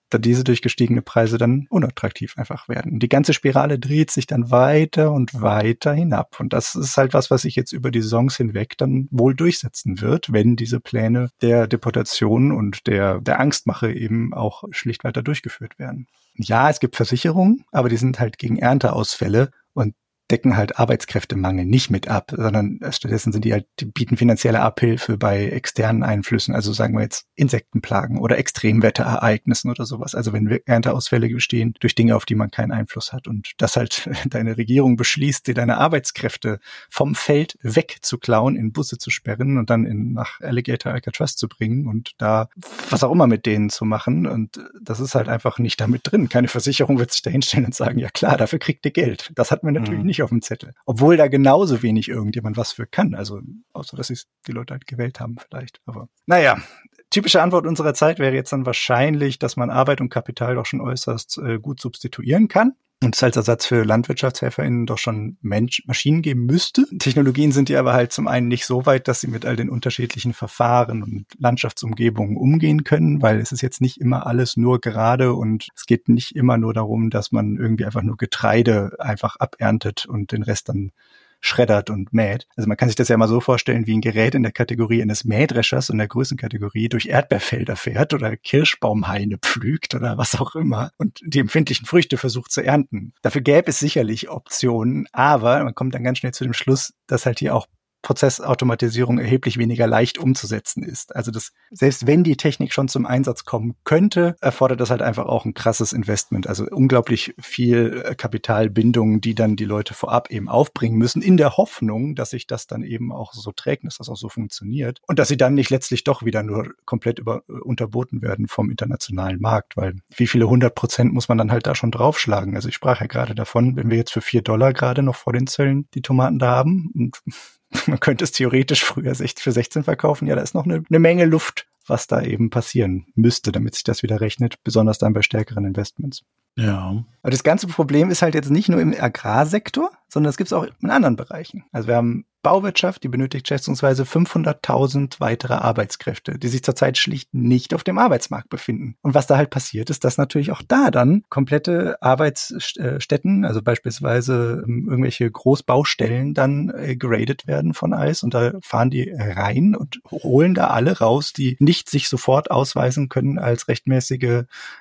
da diese durch gestiegene Preise dann unattraktiv einfach werden. Die ganze Spirale dreht sich dann weiter und weiter hinab. Und das ist halt was, was sich jetzt über die Saisons hinweg dann wohl durchsetzen wird, wenn diese Pläne der Deportation und der, der Angstmache eben auch schlicht weiter durchgeführt werden. Ja, es gibt Versicherungen, aber die sind halt gegen Ernteausfälle und decken halt Arbeitskräftemangel nicht mit ab, sondern stattdessen sind die halt, die bieten finanzielle Abhilfe bei externen Einflüssen, also sagen wir jetzt Insektenplagen oder Extremwetterereignissen oder sowas. Also wenn Ernteausfälle bestehen durch Dinge, auf die man keinen Einfluss hat und das halt deine Regierung beschließt, dir deine Arbeitskräfte vom Feld wegzuklauen, in Busse zu sperren und dann in, nach Alligator Alcatraz zu bringen und da was auch immer mit denen zu machen, und das ist halt einfach nicht damit drin. Keine Versicherung wird sich da hinstellen und sagen, ja klar, dafür kriegt ihr Geld. Das hat man natürlich mhm. nicht auf dem Zettel. Obwohl da genauso wenig irgendjemand was für kann. Also, außer dass die Leute halt gewählt haben vielleicht. Aber naja, typische Antwort unserer Zeit wäre jetzt dann wahrscheinlich, dass man Arbeit und Kapital doch schon äußerst äh, gut substituieren kann. Und es als Ersatz für LandwirtschaftshelferInnen doch schon Mensch, Maschinen geben müsste. Technologien sind die aber halt zum einen nicht so weit, dass sie mit all den unterschiedlichen Verfahren und Landschaftsumgebungen umgehen können, weil es ist jetzt nicht immer alles nur gerade und es geht nicht immer nur darum, dass man irgendwie einfach nur Getreide einfach aberntet und den Rest dann schreddert und mäht. Also man kann sich das ja mal so vorstellen, wie ein Gerät in der Kategorie eines Mähdreschers und der Größenkategorie durch Erdbeerfelder fährt oder Kirschbaumhaine pflügt oder was auch immer und die empfindlichen Früchte versucht zu ernten. Dafür gäbe es sicherlich Optionen, aber man kommt dann ganz schnell zu dem Schluss, dass halt hier auch Prozessautomatisierung erheblich weniger leicht umzusetzen ist. Also das, selbst wenn die Technik schon zum Einsatz kommen könnte, erfordert das halt einfach auch ein krasses Investment. Also unglaublich viel Kapitalbindung, die dann die Leute vorab eben aufbringen müssen, in der Hoffnung, dass sich das dann eben auch so trägt, dass das auch so funktioniert und dass sie dann nicht letztlich doch wieder nur komplett über, unterboten werden vom internationalen Markt, weil wie viele hundert Prozent muss man dann halt da schon draufschlagen? Also ich sprach ja gerade davon, wenn wir jetzt für vier Dollar gerade noch vor den Zöllen die Tomaten da haben und man könnte es theoretisch früher für sechzehn verkaufen. Ja, da ist noch eine, eine Menge Luft, was da eben passieren müsste, damit sich das wieder rechnet, besonders dann bei stärkeren Investments. Ja. Aber das ganze Problem ist halt jetzt nicht nur im Agrarsektor, sondern das gibt es auch in anderen Bereichen. Also wir haben Bauwirtschaft, die benötigt schätzungsweise fünfhunderttausend weitere Arbeitskräfte, die sich zurzeit schlicht nicht auf dem Arbeitsmarkt befinden. Und was da halt passiert, ist, dass natürlich auch da dann komplette Arbeitsstätten, also beispielsweise irgendwelche Großbaustellen, dann äh, geradet werden von I C E und da fahren die rein und holen da alle raus, die nicht sich sofort ausweisen können als rechtmäßige,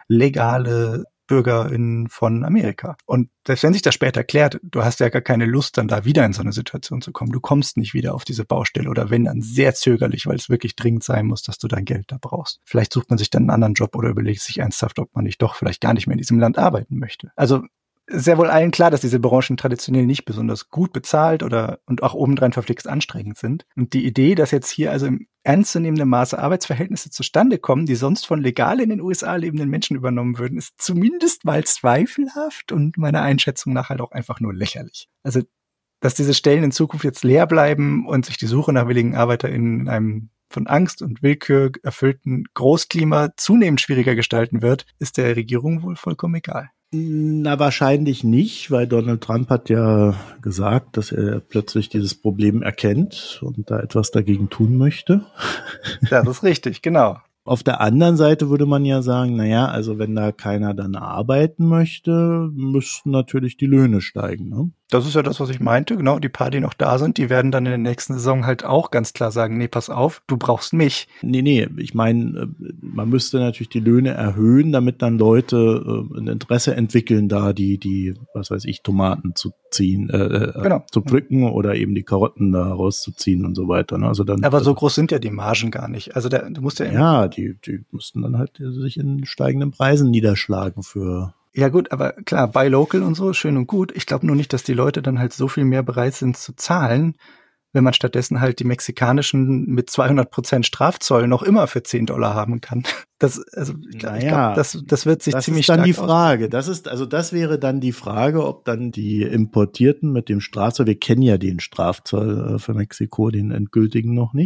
legale BürgerInnen von Amerika. Und selbst wenn sich das später klärt, du hast ja gar keine Lust, dann da wieder in so eine Situation zu kommen. Du kommst nicht wieder auf diese Baustelle oder wenn, dann sehr zögerlich, weil es wirklich dringend sein muss, dass du dein Geld da brauchst. Vielleicht sucht man sich dann einen anderen Job oder überlegt sich ernsthaft, ob man nicht doch vielleicht gar nicht mehr in diesem Land arbeiten möchte. Also sehr wohl allen klar, dass diese Branchen traditionell nicht besonders gut bezahlt oder und auch obendrein verflixt anstrengend sind. Und die Idee, dass jetzt hier also im ernstzunehmendem Maße Arbeitsverhältnisse zustande kommen, die sonst von legal in den U S A lebenden Menschen übernommen würden, ist zumindest mal zweifelhaft und meiner Einschätzung nach halt auch einfach nur lächerlich. Also, dass diese Stellen in Zukunft jetzt leer bleiben und sich die Suche nach willigen ArbeiterInnen in einem von Angst und Willkür erfüllten Großklima zunehmend schwieriger gestalten wird, ist der Regierung wohl vollkommen egal. Na, wahrscheinlich nicht, weil Donald Trump hat ja gesagt, dass er plötzlich dieses Problem erkennt und da etwas dagegen tun möchte. Das ist richtig, genau. Auf der anderen Seite würde man ja sagen, naja, also wenn da keiner dann arbeiten möchte, müssten natürlich die Löhne steigen, ne? Das ist ja das, was ich meinte, genau. Die paar, die noch da sind, die werden dann in der nächsten Saison halt auch ganz klar sagen, nee, pass auf, du brauchst mich. Nee, nee, ich meine, man müsste natürlich die Löhne erhöhen, damit dann Leute ein Interesse entwickeln, da die, die, was weiß ich, Tomaten zu ziehen, äh, genau. zu pflücken oder eben die Karotten da rauszuziehen und so weiter. Ne? Also dann, aber so also, groß sind ja die Margen gar nicht. Also der, du musst ja Ja, die, die müssten dann halt sich in steigenden Preisen niederschlagen für. Ja gut, aber klar, Buy Local und so, schön und gut. Ich glaube nur nicht, dass die Leute dann halt so viel mehr bereit sind zu zahlen, wenn man stattdessen halt die mexikanischen mit zweihundert Prozent Strafzoll noch immer für zehn Dollar haben kann. Das, also, ich glaube, naja, glaub, das, das wird sich das ziemlich stark. Das ist stark dann die Frage. Das ist, also das wäre dann die Frage, ob dann die Importierten mit dem Strafzoll, wir kennen ja den Strafzoll für Mexiko, den endgültigen noch nicht.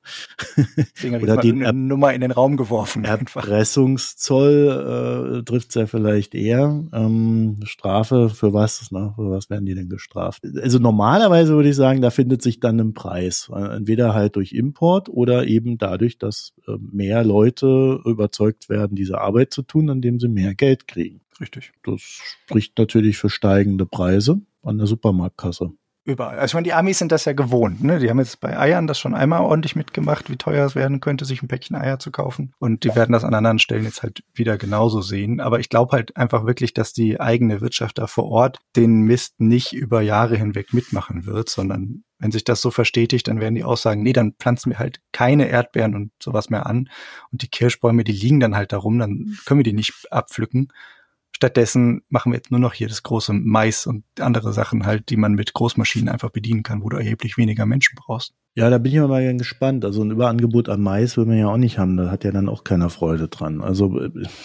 Deswegen habe ich jetzt mal eine Nummer in den Raum geworfen. Erpressungszoll äh, trifft es ja vielleicht eher. Ähm, Strafe für was? Ne? Für was werden die denn gestraft? Also normalerweise würde ich sagen, da findet sich dann ein Preis. Entweder halt durch Import oder eben dadurch, dass äh, mehr Leute überzeugt werden, diese Arbeit zu tun, indem sie mehr Geld kriegen. Richtig. Das spricht natürlich für steigende Preise an der Supermarktkasse. Überall. Also ich meine, die Amis sind das ja gewohnt, ne? Die haben jetzt bei Eiern das schon einmal ordentlich mitgemacht, wie teuer es werden könnte, sich ein Päckchen Eier zu kaufen. Und die werden das an anderen Stellen jetzt halt wieder genauso sehen. Aber ich glaube halt einfach wirklich, dass die eigene Wirtschaft da vor Ort den Mist nicht über Jahre hinweg mitmachen wird, sondern wenn sich das so verstetigt, dann werden die auch sagen, nee, dann pflanzen wir halt keine Erdbeeren und sowas mehr an. Und die Kirschbäume, die liegen dann halt da rum, dann können wir die nicht abpflücken. Stattdessen machen wir jetzt nur noch hier das große Mais und andere Sachen halt, die man mit Großmaschinen einfach bedienen kann, wo du erheblich weniger Menschen brauchst. Ja, da bin ich mal ganz gespannt. Also ein Überangebot an Mais will man ja auch nicht haben. Da hat ja dann auch keiner Freude dran. Also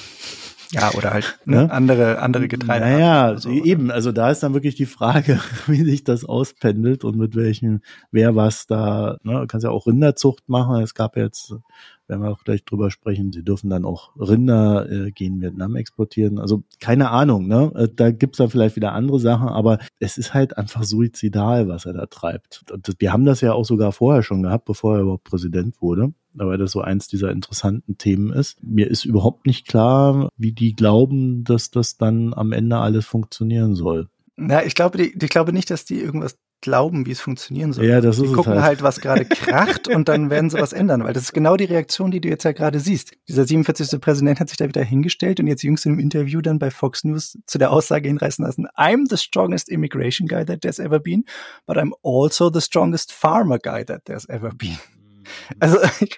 ja, oder halt ne? andere andere Getreide. Naja, so, eben. Also da ist dann wirklich die Frage, wie sich das auspendelt und mit welchen, wer was da, ne, du kannst ja auch Rinderzucht machen. Es gab jetzt, werden wir auch gleich drüber sprechen, sie dürfen dann auch Rinder äh, gegen Vietnam exportieren. Also keine Ahnung, ne? Da gibt's dann vielleicht wieder andere Sachen, aber es ist halt einfach suizidal, was er da treibt. Und wir haben das ja auch sogar vorher schon gehabt, bevor er überhaupt Präsident wurde, weil das so eins dieser interessanten Themen ist. Mir ist überhaupt nicht klar, wie die glauben, dass das dann am Ende alles funktionieren soll. Na, ich glaube, die, ich glaube nicht, dass die irgendwas glauben, wie es funktionieren soll. Ja, das ist die gucken halt. halt, was gerade kracht und dann werden sie was ändern, weil das ist genau die Reaktion, die du jetzt ja gerade siehst. Dieser siebenundvierzigste Präsident hat sich da wieder hingestellt und jetzt jüngst in einem Interview dann bei Fox News zu der Aussage hinreißen lassen, I'm the strongest immigration guy that there's ever been, but I'm also the strongest farmer guy that there's ever been. Also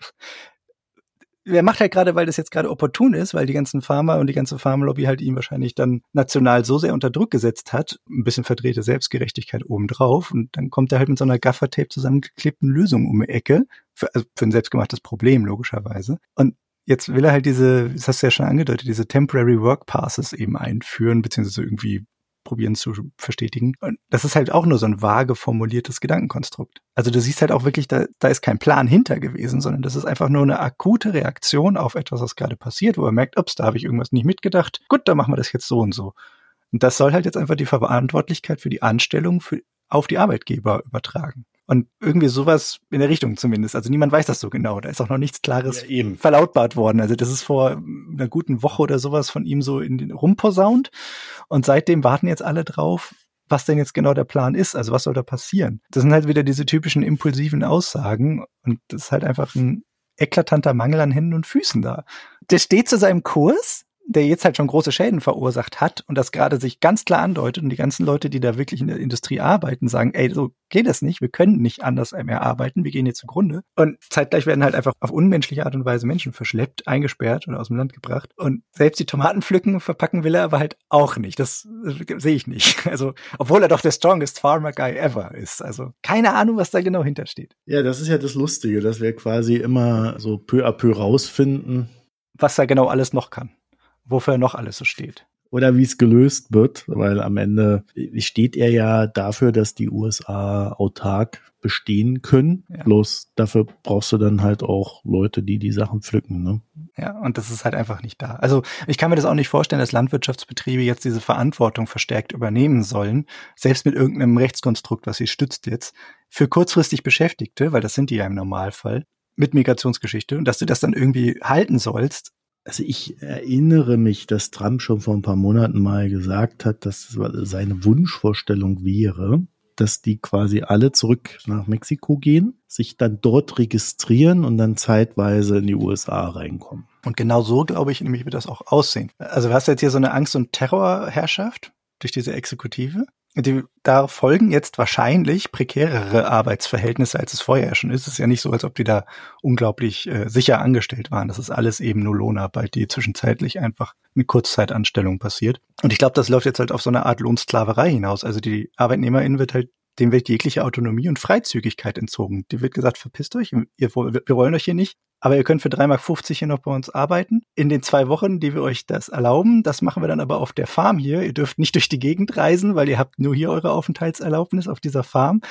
er macht halt gerade, weil das jetzt gerade opportun ist, weil die ganzen Farmer und die ganze Farmlobby halt ihn wahrscheinlich dann national so sehr unter Druck gesetzt hat, ein bisschen verdrehte Selbstgerechtigkeit obendrauf und dann kommt er halt mit so einer Gaffertape zusammengeklebten Lösung um die Ecke, für, also für ein selbstgemachtes Problem logischerweise. Und jetzt will er halt diese, das hast du ja schon angedeutet, diese Temporary Work Passes eben einführen, beziehungsweise irgendwie probieren zu verstetigen. Und das ist halt auch nur so ein vage formuliertes Gedankenkonstrukt. Also du siehst halt auch wirklich, da, da ist kein Plan hinter gewesen, sondern das ist einfach nur eine akute Reaktion auf etwas, was gerade passiert, wo er merkt, ups, da habe ich irgendwas nicht mitgedacht. Gut, dann machen wir das jetzt so und so. Und das soll halt jetzt einfach die Verantwortlichkeit für die Anstellung für, auf die Arbeitgeber übertragen. Und irgendwie sowas in der Richtung zumindest. Also niemand weiß das so genau. Da ist auch noch nichts Klares ja, eben. verlautbart worden. Also das ist vor einer guten Woche oder sowas von ihm so in den rumposaunt. Und seitdem warten jetzt alle drauf, was denn jetzt genau der Plan ist. Also was soll da passieren? Das sind halt wieder diese typischen impulsiven Aussagen. Und das ist halt einfach ein eklatanter Mangel an Händen und Füßen da. Der steht zu seinem Kurs, der jetzt halt schon große Schäden verursacht hat und das gerade sich ganz klar andeutet und die ganzen Leute, die da wirklich in der Industrie arbeiten, sagen, ey, so geht das nicht, wir können nicht anders mehr arbeiten, wir gehen hier zugrunde. Und zeitgleich werden halt einfach auf unmenschliche Art und Weise Menschen verschleppt, eingesperrt oder aus dem Land gebracht. Und selbst die Tomaten pflücken, verpacken will er aber halt auch nicht. Das, das sehe ich nicht. Also, obwohl er doch der strongest farmer guy ever ist. Also, keine Ahnung, was da genau hintersteht. Ja, das ist ja das Lustige, dass wir quasi immer so peu à peu rausfinden, was er genau alles noch kann. Wofür noch alles so steht. Oder wie es gelöst wird, weil am Ende steht er ja dafür, dass die U S A autark bestehen können. Ja. Bloß dafür brauchst du dann halt auch Leute, die die Sachen pflücken, ne? Ja, und das ist halt einfach nicht da. Also ich kann mir das auch nicht vorstellen, dass Landwirtschaftsbetriebe jetzt diese Verantwortung verstärkt übernehmen sollen, selbst mit irgendeinem Rechtskonstrukt, was sie stützt jetzt, für kurzfristig Beschäftigte, weil das sind die ja im Normalfall, mit Migrationsgeschichte, und dass du das dann irgendwie halten sollst. Also ich erinnere mich, dass Trump schon vor ein paar Monaten mal gesagt hat, dass seine Wunschvorstellung wäre, dass die quasi alle zurück nach Mexiko gehen, sich dann dort registrieren und dann zeitweise in die U S A reinkommen. Und genau so, glaube ich, nämlich wird das auch aussehen. Also du hast jetzt hier so eine Angst- und Terrorherrschaft durch diese Exekutive. Die, da folgen jetzt wahrscheinlich prekärere Arbeitsverhältnisse, als es vorher schon ist. Es ist ja nicht so, als ob die da unglaublich äh, sicher angestellt waren. Das ist alles eben nur Lohnarbeit, die zwischenzeitlich einfach mit Kurzzeitanstellung passiert. Und ich glaube, das läuft jetzt halt auf so eine Art Lohnsklaverei hinaus. Also die ArbeitnehmerInnen wird halt, dem wird jegliche Autonomie und Freizügigkeit entzogen. Die wird gesagt, verpisst euch, ihr, wir wollen euch hier nicht. Aber ihr könnt für drei Mark fünfzig hier noch bei uns arbeiten. In den zwei Wochen, die wir euch das erlauben, das machen wir dann aber auf der Farm hier. Ihr dürft nicht durch die Gegend reisen, weil ihr habt nur hier eure Aufenthaltserlaubnis auf dieser Farm.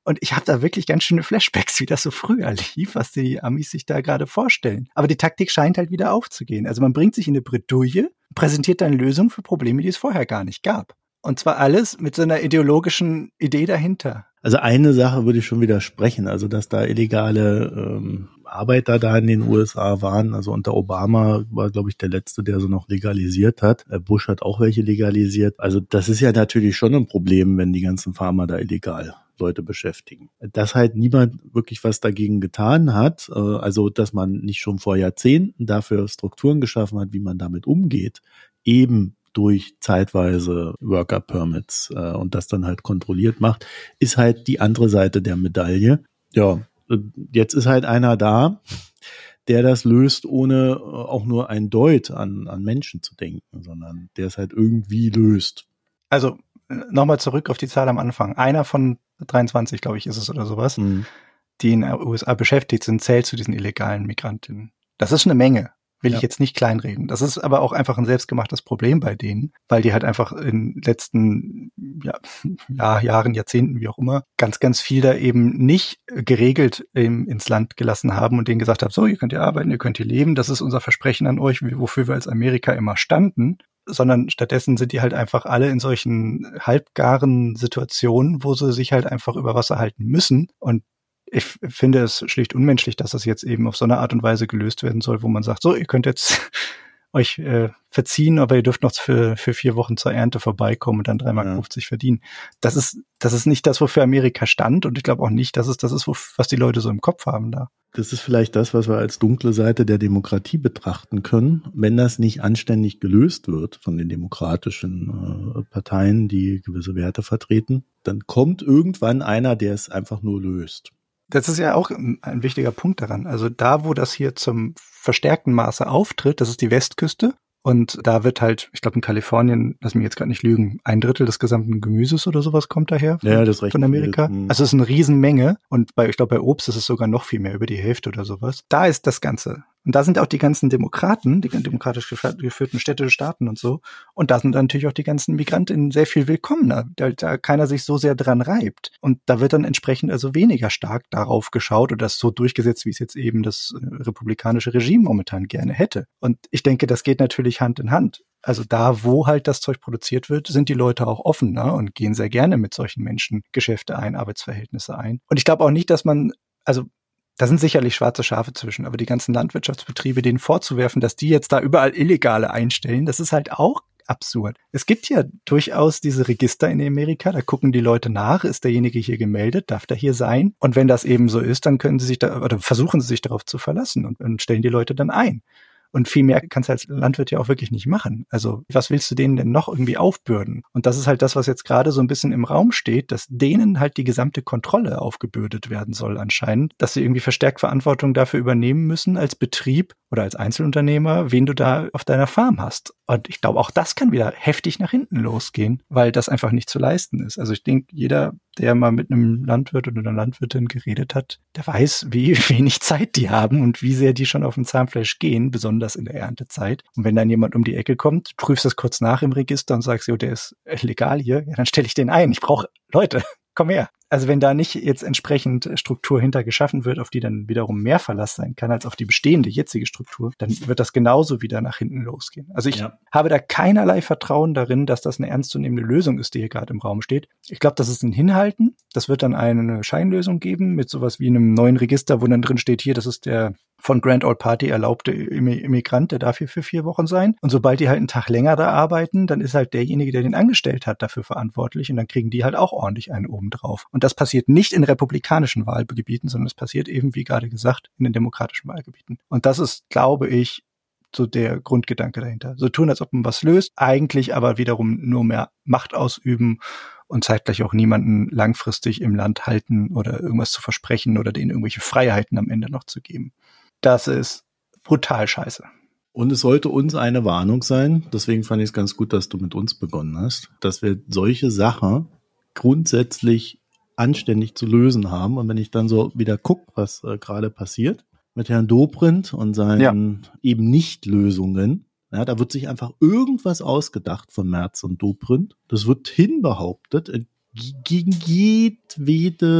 Und ich habe da wirklich ganz schöne Flashbacks, wie das so früher lief, was die Amis sich da gerade vorstellen. Aber die Taktik scheint halt wieder aufzugehen. Also man bringt sich in eine Bredouille, präsentiert dann Lösungen für Probleme, die es vorher gar nicht gab. Und zwar alles mit so einer ideologischen Idee dahinter. Also eine Sache würde ich schon widersprechen, also dass da illegale ähm, Arbeiter da in den U S A waren, also unter Obama war, glaube ich, der Letzte, der so noch legalisiert hat. Bush hat auch welche legalisiert. Also das ist ja natürlich schon ein Problem, wenn die ganzen Farmer da illegal Leute beschäftigen. Dass halt niemand wirklich was dagegen getan hat, also dass man nicht schon vor Jahrzehnten dafür Strukturen geschaffen hat, wie man damit umgeht, eben durch zeitweise Worker Permits äh, und das dann halt kontrolliert macht, ist halt die andere Seite der Medaille. Ja, jetzt ist halt einer da, der das löst, ohne auch nur ein Deut an, an Menschen zu denken, sondern der es halt irgendwie löst. Also nochmal zurück auf die Zahl am Anfang. Einer von dreiundzwanzig, glaube ich, ist es oder sowas, mhm. die in den U S A beschäftigt sind, zählt zu diesen illegalen Migrantinnen. Das ist eine Menge. Will ja. ich jetzt nicht kleinreden. Das ist aber auch einfach ein selbstgemachtes Problem bei denen, weil die halt einfach in den letzten ja, ja, Jahren, Jahrzehnten, wie auch immer, ganz, ganz viel da eben nicht geregelt im, ins Land gelassen haben und denen gesagt haben, so, ihr könnt hier arbeiten, ihr könnt hier leben, das ist unser Versprechen an euch, wofür wir als Amerika immer standen. Sondern stattdessen sind die halt einfach alle in solchen halbgaren Situationen, wo sie sich halt einfach über Wasser halten müssen. Und ich finde es schlicht unmenschlich, dass das jetzt eben auf so eine Art und Weise gelöst werden soll, wo man sagt, so, ihr könnt jetzt euch äh, verziehen, aber ihr dürft noch für für vier Wochen zur Ernte vorbeikommen und dann drei Mark fünfzig verdienen. Das ist das ist nicht das, wofür Amerika stand und ich glaube auch nicht, dass es das ist, was die Leute so im Kopf haben da. Das ist vielleicht das, was wir als dunkle Seite der Demokratie betrachten können. Wenn das nicht anständig gelöst wird von den demokratischen äh, Parteien, die gewisse Werte vertreten, dann kommt irgendwann einer, der es einfach nur löst. Das ist ja auch ein wichtiger Punkt daran. Also da, wo das hier zum verstärkten Maße auftritt, das ist die Westküste. Und da wird halt, ich glaube in Kalifornien, lass mich jetzt gerade nicht lügen, ein Drittel des gesamten Gemüses oder sowas kommt daher von, ja, das recht von Amerika. Viel. Also es ist eine Riesenmenge. Und bei, ich glaube bei Obst ist es sogar noch viel mehr, über die Hälfte oder sowas. Da ist das Ganze. Und da sind auch die ganzen Demokraten, die demokratisch geführten Städte, Staaten und so. Und da sind dann natürlich auch die ganzen Migrantinnen sehr viel willkommener, da, da keiner sich so sehr dran reibt. Und da wird dann entsprechend also weniger stark darauf geschaut oder das so durchgesetzt, wie es jetzt eben das republikanische Regime momentan gerne hätte. Und ich denke, das geht natürlich Hand in Hand. Also da, wo halt das Zeug produziert wird, sind die Leute auch offener und gehen sehr gerne mit solchen Menschen Geschäfte ein, Arbeitsverhältnisse ein. Und ich glaube auch nicht, dass man, also da sind sicherlich schwarze Schafe zwischen, aber die ganzen Landwirtschaftsbetriebe, denen vorzuwerfen, dass die jetzt da überall Illegale einstellen, das ist halt auch absurd. Es gibt ja durchaus diese Register in Amerika, da gucken die Leute nach, ist derjenige hier gemeldet, darf der hier sein? Und wenn das eben so ist, dann können sie sich da, oder versuchen sie sich darauf zu verlassen und, und stellen die Leute dann ein. Und viel mehr kannst du als Landwirt ja auch wirklich nicht machen. Also was willst du denen denn noch irgendwie aufbürden? Und das ist halt das, was jetzt gerade so ein bisschen im Raum steht, dass denen halt die gesamte Kontrolle aufgebürdet werden soll anscheinend, dass sie irgendwie verstärkt Verantwortung dafür übernehmen müssen als Betrieb oder als Einzelunternehmer, wen du da auf deiner Farm hast. Und ich glaube, auch das kann wieder heftig nach hinten losgehen, weil das einfach nicht zu leisten ist. Also ich denke, jeder, der mal mit einem Landwirt oder einer Landwirtin geredet hat, der weiß, wie wenig Zeit die haben und wie sehr die schon auf dem Zahnfleisch gehen, besonders in der Erntezeit. Und wenn dann jemand um die Ecke kommt, prüfst das kurz nach im Register und sagst, jo, der ist legal hier, ja, dann stelle ich den ein. Ich brauche Leute, komm her. Also wenn da nicht jetzt entsprechend Struktur hinter geschaffen wird, auf die dann wiederum mehr Verlass sein kann als auf die bestehende jetzige Struktur, dann wird das genauso wieder nach hinten losgehen. Also ich ja. habe da keinerlei Vertrauen darin, dass das eine ernstzunehmende Lösung ist, die hier gerade im Raum steht. Ich glaube, das ist ein Hinhalten. Das wird dann eine Scheinlösung geben mit sowas wie einem neuen Register, wo dann drin steht, hier, das ist der von Grand Old Party erlaubte Immigrant, der darf hier für vier Wochen sein. Und sobald die halt einen Tag länger da arbeiten, dann ist halt derjenige, der den angestellt hat, dafür verantwortlich. Und dann kriegen die halt auch ordentlich einen oben drauf. Und das passiert nicht in republikanischen Wahlgebieten, sondern es passiert eben, wie gerade gesagt, in den demokratischen Wahlgebieten. Und das ist, glaube ich, so der Grundgedanke dahinter. So tun, als ob man was löst, eigentlich aber wiederum nur mehr Macht ausüben und zeitgleich auch niemanden langfristig im Land halten oder irgendwas zu versprechen oder denen irgendwelche Freiheiten am Ende noch zu geben. Das ist brutal scheiße. Und es sollte uns eine Warnung sein, deswegen fand ich es ganz gut, dass du mit uns begonnen hast, dass wir solche Sachen grundsätzlich anständig zu lösen haben. Und wenn ich dann so wieder gucke, was äh, gerade passiert mit Herrn Dobrindt und seinen ja. eben Nicht-Lösungen, ja, da wird sich einfach irgendwas ausgedacht von Merz und Dobrindt. Das wird hinbehauptet, gegen jedwede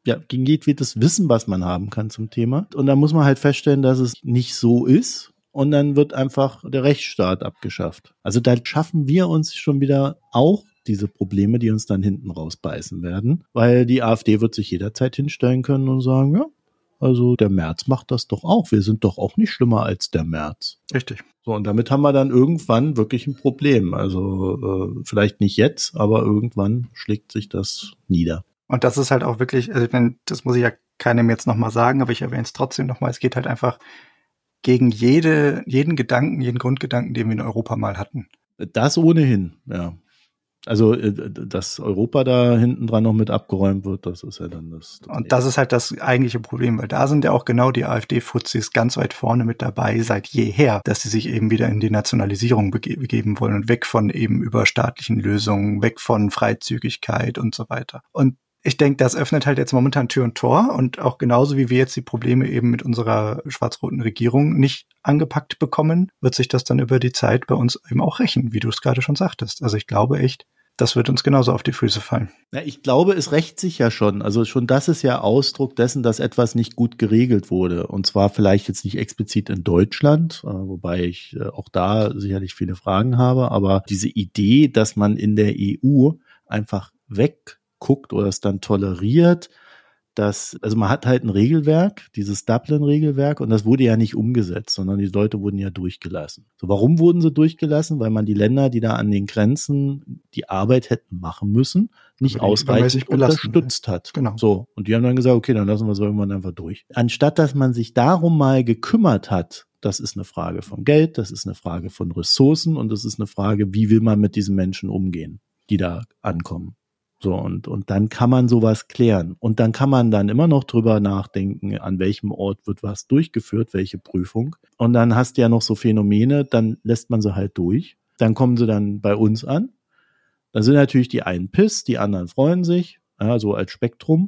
ja, gegen jedwedes Wissen, was man haben kann zum Thema. Und dann muss man halt feststellen, dass es nicht so ist. Und dann wird einfach der Rechtsstaat abgeschafft. Also da schaffen wir uns schon wieder auch diese Probleme, die uns dann hinten rausbeißen werden. Weil die AfD wird sich jederzeit hinstellen können und sagen, ja, also der Merz macht das doch auch. Wir sind doch auch nicht schlimmer als der Merz. Richtig. So, und damit haben wir dann irgendwann wirklich ein Problem. Also äh, vielleicht nicht jetzt, aber irgendwann schlägt sich das nieder. Und das ist halt auch wirklich, also ich meine, das muss ich ja keinem jetzt nochmal sagen, aber ich erwähne es trotzdem nochmal, es geht halt einfach gegen jede, jeden Gedanken, jeden Grundgedanken, den wir in Europa mal hatten. Das ohnehin, ja. Also, dass Europa da hinten dran noch mit abgeräumt wird, das ist ja dann das. das Und das ist halt das eigentliche Problem, weil da sind ja auch genau die AfD-Fuzis ganz weit vorne mit dabei seit jeher, dass sie sich eben wieder in die Nationalisierung bege- begeben wollen und weg von eben überstaatlichen Lösungen, weg von Freizügigkeit und so weiter. Und ich denke, das öffnet halt jetzt momentan Tür und Tor und auch genauso wie wir jetzt die Probleme eben mit unserer schwarz-roten Regierung nicht angepackt bekommen, wird sich das dann über die Zeit bei uns eben auch rächen, wie du es gerade schon sagtest. Also ich glaube echt, das wird uns genauso auf die Füße fallen. Ja, ich glaube, es rächt sich ja schon. Also schon das ist ja Ausdruck dessen, dass etwas nicht gut geregelt wurde. Und zwar vielleicht jetzt nicht explizit in Deutschland, wobei ich auch da sicherlich viele Fragen habe. Aber diese Idee, dass man in der E U einfach wegguckt oder es dann toleriert, dass, also man hat halt ein Regelwerk, dieses Dublin-Regelwerk, und das wurde ja nicht umgesetzt, sondern die Leute wurden ja durchgelassen. So, warum wurden sie durchgelassen? Weil man die Länder, die da an den Grenzen die Arbeit hätten machen müssen, nicht ausreichend unterstützt hat. Genau. So, und die haben dann gesagt, okay, dann lassen wir es irgendwann einfach durch. Anstatt dass man sich darum mal gekümmert hat, das ist eine Frage von Geld, das ist eine Frage von Ressourcen und das ist eine Frage, wie will man mit diesen Menschen umgehen, die da ankommen. So, und, und dann kann man sowas klären. Und dann kann man dann immer noch drüber nachdenken, an welchem Ort wird was durchgeführt, welche Prüfung. Und dann hast du ja noch so Phänomene, dann lässt man sie halt durch. Dann kommen sie dann bei uns an. Dann sind natürlich die einen piss, die anderen freuen sich, ja, so als Spektrum.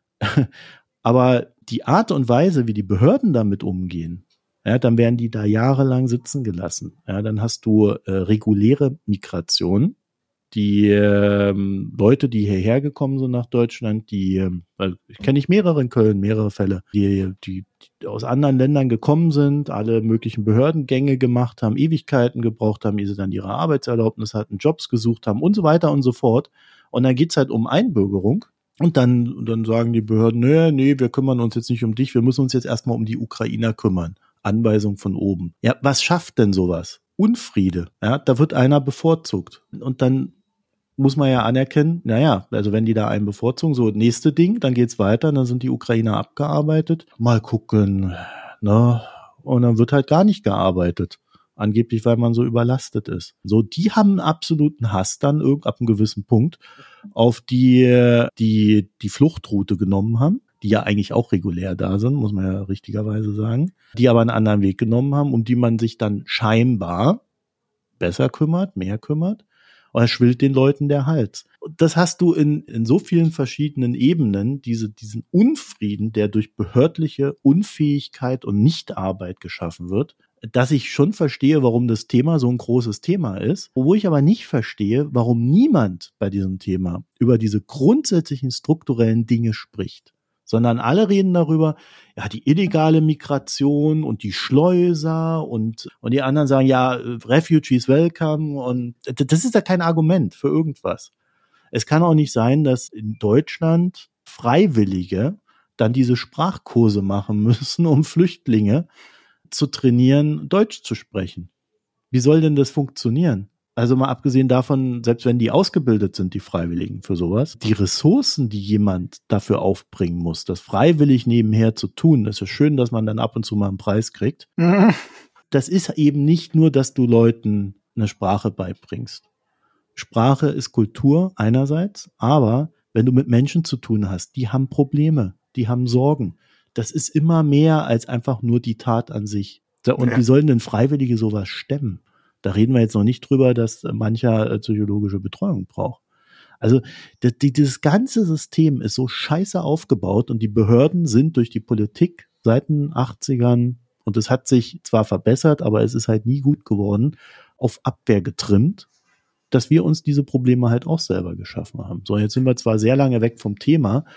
Aber die Art und Weise, wie die Behörden damit umgehen, ja, dann werden die da jahrelang sitzen gelassen. Ja, dann hast du äh, reguläre Migration. Die ähm, Leute, die hierher gekommen sind nach Deutschland, die, ähm, ich kenne ich mehrere in Köln, mehrere Fälle, die, die, die aus anderen Ländern gekommen sind, alle möglichen Behördengänge gemacht haben, Ewigkeiten gebraucht haben, ehe sie dann ihre Arbeitserlaubnis hatten, Jobs gesucht haben und so weiter und so fort. Und dann geht's halt um Einbürgerung. Und dann, dann sagen die Behörden, nee, nee, wir kümmern uns jetzt nicht um dich, wir müssen uns jetzt erstmal um die Ukrainer kümmern. Anweisung von oben. Ja, was schafft denn sowas? Unfriede. Ja, da wird einer bevorzugt. Und dann muss man ja anerkennen, naja, also wenn die da einen bevorzugen, so nächste Ding, dann geht's weiter, dann sind die Ukrainer abgearbeitet. Mal gucken, ne? Und dann wird halt gar nicht gearbeitet. Angeblich, weil man so überlastet ist. So, die haben einen absoluten Hass dann irgend ab einem gewissen Punkt auf die, die die Fluchtroute genommen haben, die ja eigentlich auch regulär da sind, muss man ja richtigerweise sagen, die aber einen anderen Weg genommen haben, um die man sich dann scheinbar besser kümmert, mehr kümmert. Und er schwillt den Leuten der Hals. Das hast du in, in so vielen verschiedenen Ebenen, diese, diesen Unfrieden, der durch behördliche Unfähigkeit und Nichtarbeit geschaffen wird, dass ich schon verstehe, warum das Thema so ein großes Thema ist, wo ich aber nicht verstehe, warum niemand bei diesem Thema über diese grundsätzlichen strukturellen Dinge spricht. Sondern alle reden darüber, ja, die illegale Migration und die Schleuser und, und die anderen sagen, ja, Refugees welcome und das ist ja kein Argument für irgendwas. Es kann auch nicht sein, dass in Deutschland Freiwillige dann diese Sprachkurse machen müssen, um Flüchtlinge zu trainieren, Deutsch zu sprechen. Wie soll denn das funktionieren? Also mal abgesehen davon, selbst wenn die ausgebildet sind, die Freiwilligen für sowas, die Ressourcen, die jemand dafür aufbringen muss, das freiwillig nebenher zu tun, das ist schön, dass man dann ab und zu mal einen Preis kriegt. Mhm. Das ist eben nicht nur, dass du Leuten eine Sprache beibringst. Sprache ist Kultur einerseits, aber wenn du mit Menschen zu tun hast, die haben Probleme, die haben Sorgen. Das ist immer mehr als einfach nur die Tat an sich. Und ja. Wie sollen denn Freiwillige sowas stemmen? Da reden wir jetzt noch nicht drüber, dass mancher äh, psychologische Betreuung braucht. Also das, die, dieses ganze System ist so scheiße aufgebaut und die Behörden sind durch die Politik seit den achtzigern, und es hat sich zwar verbessert, aber es ist halt nie gut geworden, auf Abwehr getrimmt, dass wir uns diese Probleme halt auch selber geschaffen haben. So, jetzt sind wir zwar sehr lange weg vom Thema,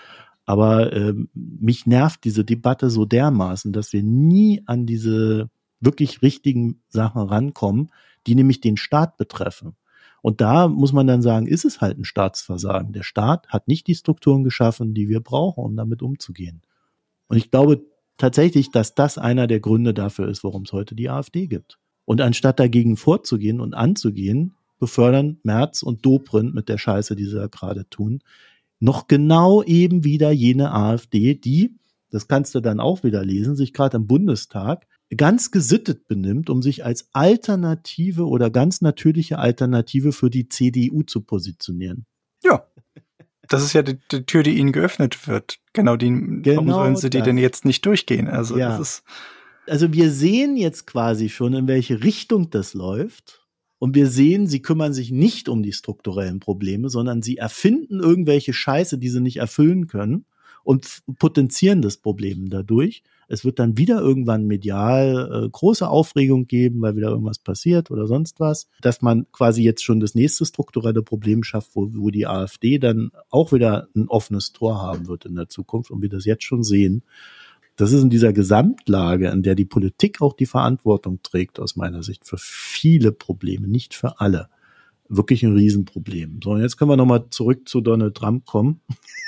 Aber äh, mich nervt diese Debatte so dermaßen, dass wir nie an diese wirklich richtigen Sachen rankommen, die nämlich den Staat betreffen. Und da muss man dann sagen, ist es halt ein Staatsversagen. Der Staat hat nicht die Strukturen geschaffen, die wir brauchen, um damit umzugehen. Und ich glaube tatsächlich, dass das einer der Gründe dafür ist, warum es heute die AfD gibt. Und anstatt dagegen vorzugehen und anzugehen, befördern Merz und Dobrindt mit der Scheiße, die sie da gerade tun, noch genau eben wieder jene AfD, die, das kannst du dann auch wieder lesen, sich gerade im Bundestag ganz gesittet benimmt, um sich als Alternative oder ganz natürliche Alternative für die C D U zu positionieren. Ja, das ist ja die, die Tür, die ihnen geöffnet wird. Genau, die, genau warum sollen sie die das. denn jetzt nicht durchgehen? Also, ja. das ist also wir sehen jetzt quasi schon, in welche Richtung das läuft. Und wir sehen, sie kümmern sich nicht um die strukturellen Probleme, sondern sie erfinden irgendwelche Scheiße, die sie nicht erfüllen können und f- potenzieren das Problem dadurch. Es wird dann wieder irgendwann medial äh, große Aufregung geben, weil wieder irgendwas passiert oder sonst was, dass man quasi jetzt schon das nächste strukturelle Problem schafft, wo, wo die AfD dann auch wieder ein offenes Tor haben wird in der Zukunft und wir das jetzt schon sehen. Das ist in dieser Gesamtlage, in der die Politik auch die Verantwortung trägt, aus meiner Sicht, für viele Probleme, nicht für alle, wirklich ein Riesenproblem. So, und jetzt können wir nochmal zurück zu Donald Trump kommen.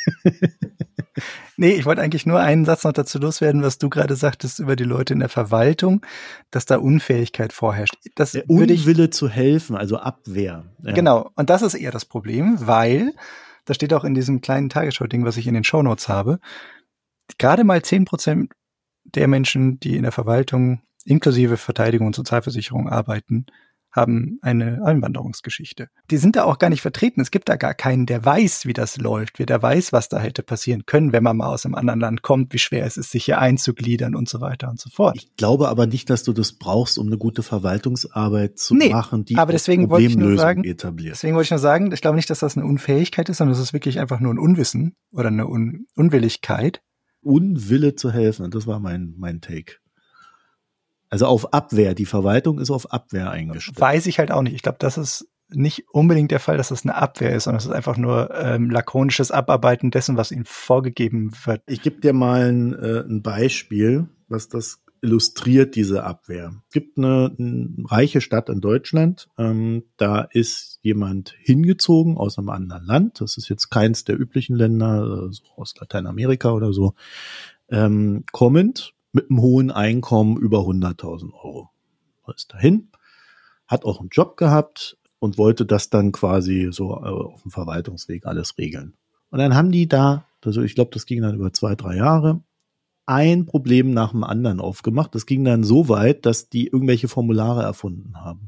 Nee, ich wollte eigentlich nur einen Satz noch dazu loswerden, was du gerade sagtest über die Leute in der Verwaltung, dass da Unfähigkeit vorherrscht. Das Der würde ich, Unwille zu helfen, also Abwehr. Ja. genau, und das ist eher das Problem, weil, das steht auch in diesem kleinen Tagesschau-Ding, was ich in den Shownotes habe, gerade mal zehn Prozent der Menschen, die in der Verwaltung inklusive Verteidigung und Sozialversicherung arbeiten, haben eine Einwanderungsgeschichte. Die sind da auch gar nicht vertreten. Es gibt da gar keinen, der weiß, wie das läuft, der weiß, was da hätte passieren können, wenn man mal aus einem anderen Land kommt, wie schwer es ist, sich hier einzugliedern und so weiter und so fort. Ich glaube aber nicht, dass du das brauchst, um eine gute Verwaltungsarbeit zu nee, machen, die aber deswegen wollte ich nur sagen, etabliert. Deswegen wollte ich nur sagen, ich glaube nicht, dass das eine Unfähigkeit ist, sondern es ist wirklich einfach nur ein Unwissen oder eine Un- Unwilligkeit. Unwille zu helfen, das war mein, mein Take. Also auf Abwehr, die Verwaltung ist auf Abwehr eingestellt. Weiß ich halt auch nicht. Ich glaube, das ist nicht unbedingt der Fall, dass das eine Abwehr ist, sondern es ist einfach nur ähm, lakonisches Abarbeiten dessen, was ihnen vorgegeben wird. Ich gebe dir mal ein, äh, ein Beispiel, was das illustriert, diese Abwehr. Es gibt eine, eine reiche Stadt in Deutschland, ähm, da ist jemand hingezogen aus einem anderen Land, das ist jetzt keins der üblichen Länder, äh, so aus Lateinamerika oder so, ähm, kommend mit einem hohen Einkommen über hunderttausend Euro. Er ist dahin, hat auch einen Job gehabt und wollte das dann quasi so äh, auf dem Verwaltungsweg alles regeln. Und dann haben die da, also ich glaube, das ging dann über zwei, drei Jahre, ein Problem nach dem anderen aufgemacht. Das ging dann so weit, dass die irgendwelche Formulare erfunden haben,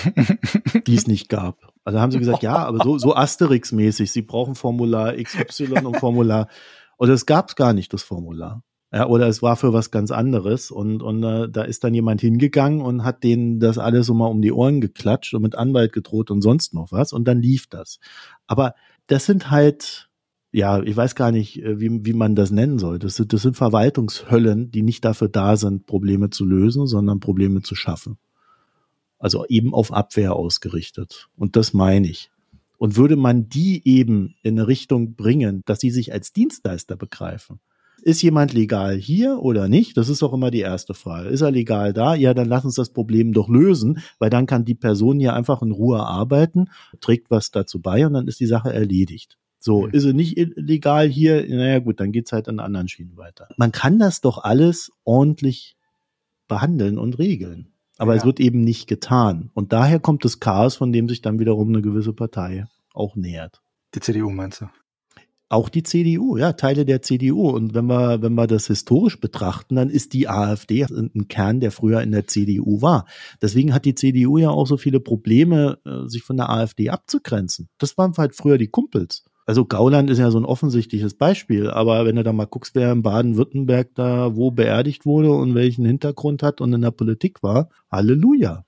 die es nicht gab. Also haben sie gesagt, ja, aber so, so Asterix-mäßig, sie brauchen Formular X Y und Formular. Oder es gab es gar nicht, das Formular. Ja, oder es war für was ganz anderes. Und, und äh, da ist dann jemand hingegangen und hat denen das alles so mal um die Ohren geklatscht und mit Anwalt gedroht und sonst noch was. Und dann lief das. Aber das sind halt, ja, ich weiß gar nicht, wie, wie man das nennen soll. Das sind, das sind Verwaltungshöllen, die nicht dafür da sind, Probleme zu lösen, sondern Probleme zu schaffen. Also eben auf Abwehr ausgerichtet. Und das meine ich. Und würde man die eben in eine Richtung bringen, dass sie sich als Dienstleister begreifen. Ist jemand legal hier oder nicht? Das ist auch immer die erste Frage. Ist er legal da? Ja, dann lass uns das Problem doch lösen, weil dann kann die Person hier einfach in Ruhe arbeiten, trägt was dazu bei und dann ist die Sache erledigt. So, mhm. Ist er nicht legal hier? Naja gut, dann geht's halt an anderen Schienen weiter. Man kann das doch alles ordentlich behandeln und regeln. Aber ja. Es wird eben nicht getan. Und daher kommt das Chaos, von dem sich dann wiederum eine gewisse Partei auch nähert. Die C D U meinst du? Auch die C D U, ja, Teile der C D U. Und wenn wir, wenn wir das historisch betrachten, dann ist die AfD ein Kern, der früher in der C D U war. Deswegen hat die C D U ja auch so viele Probleme, sich von der AfD abzugrenzen. Das waren halt früher die Kumpels. Also Gauland ist ja so ein offensichtliches Beispiel, aber wenn du da mal guckst, wer in Baden-Württemberg da wo beerdigt wurde und welchen Hintergrund hat und in der Politik war, Halleluja.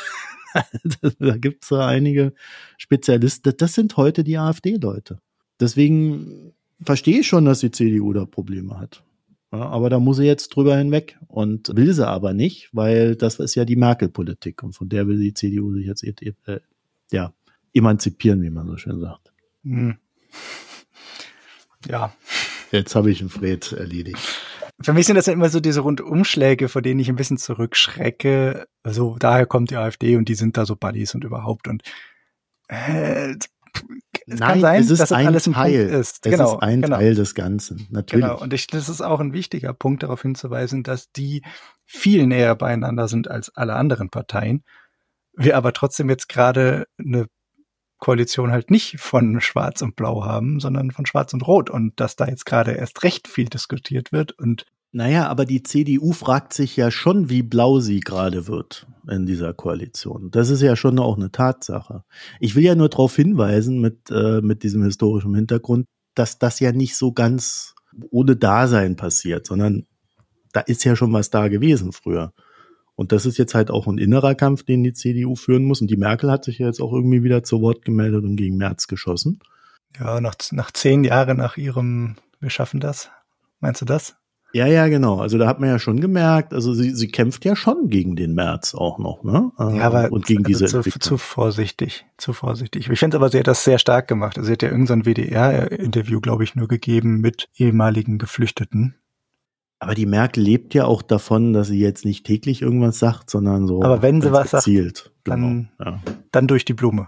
Da gibt's ja einige Spezialisten. Das sind heute die AfD-Leute. Deswegen verstehe ich schon, dass die C D U da Probleme hat. Ja, aber da muss sie jetzt drüber hinweg und will sie aber nicht, weil das ist ja die Merkel-Politik und von der will die C D U sich jetzt äh, ja, emanzipieren, wie man so schön sagt. Hm. Ja, Jetzt habe ich einen Fred erledigt. Für mich sind das ja immer so diese Rundumschläge, vor denen ich ein bisschen zurückschrecke. Also daher kommt die AfD und die sind da so Buddies und überhaupt. Und äh, es Nein, kann sein, es ist dass das ein alles ein Teil. Punkt ist. Es genau, ist ein genau. Teil des Ganzen, natürlich. Genau, und ich, das ist auch ein wichtiger Punkt, darauf hinzuweisen, dass die viel näher beieinander sind als alle anderen Parteien. Wir aber trotzdem jetzt gerade eine Koalition halt nicht von Schwarz und Blau haben, sondern von Schwarz und Rot und dass da jetzt gerade erst recht viel diskutiert wird und Naja, aber die C D U fragt sich ja schon, wie blau sie gerade wird in dieser Koalition. Das ist ja schon auch eine Tatsache. Ich will ja nur darauf hinweisen, mit, äh, mit diesem historischen Hintergrund, dass das ja nicht so ganz ohne Dasein passiert, sondern da ist ja schon was da gewesen früher. Und das ist jetzt halt auch ein innerer Kampf, den die C D U führen muss. Und die Merkel hat sich ja jetzt auch irgendwie wieder zu Wort gemeldet und gegen Merz geschossen. Ja, nach, nach zehn Jahren nach ihrem Wir schaffen das. Meinst du das? Ja, ja, genau. Also da hat man ja schon gemerkt, also sie, sie kämpft ja schon gegen den Merz auch noch, ne? Ja, aber und gegen diese also zu, zu vorsichtig, zu vorsichtig. Ich finde aber, sie hat das sehr stark gemacht. Also sie hat ja irgendein W D R-Interview, glaube ich, nur gegeben mit ehemaligen Geflüchteten. Aber die Merkel lebt ja auch davon, dass sie jetzt nicht täglich irgendwas sagt, sondern so aber wenn sie was gezielt. sagt, genau. dann, ja. dann durch die Blume.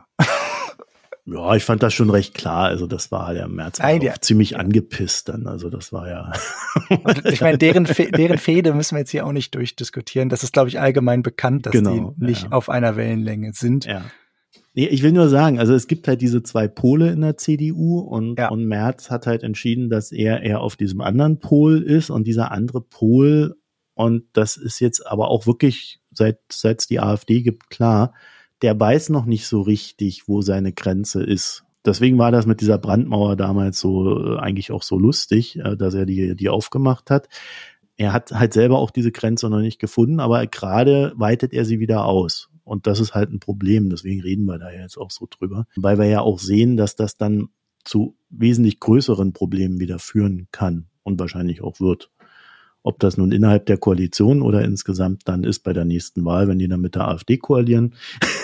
Ja, ich fand das schon recht klar. Also das war der Merz war Nein, auch ja. ziemlich angepisst dann. Also das war ja. Und ich meine, deren, Fe- deren Fehde müssen wir jetzt hier auch nicht durchdiskutieren. Das ist, glaube ich, allgemein bekannt, dass Genau, die nicht ja. auf einer Wellenlänge sind. Ja. Nee, ich will nur sagen, also es gibt halt diese zwei Pole in der C D U und, Ja. und Merz hat halt entschieden, dass er eher auf diesem anderen Pol ist und dieser andere Pol, und das ist jetzt aber auch wirklich, seit seit es die AfD gibt, klar, der weiß noch nicht so richtig, wo seine Grenze ist. Deswegen war das mit dieser Brandmauer damals so äh, eigentlich auch so lustig, äh, dass er die die aufgemacht hat. Er hat halt selber auch diese Grenze noch nicht gefunden, aber gerade weitet er sie wieder aus. Und das ist halt ein Problem, deswegen reden wir da jetzt auch so drüber. Weil wir ja auch sehen, dass das dann zu wesentlich größeren Problemen wieder führen kann und wahrscheinlich auch wird. Ob das nun innerhalb der Koalition oder insgesamt dann ist bei der nächsten Wahl, wenn die dann mit der AfD koalieren.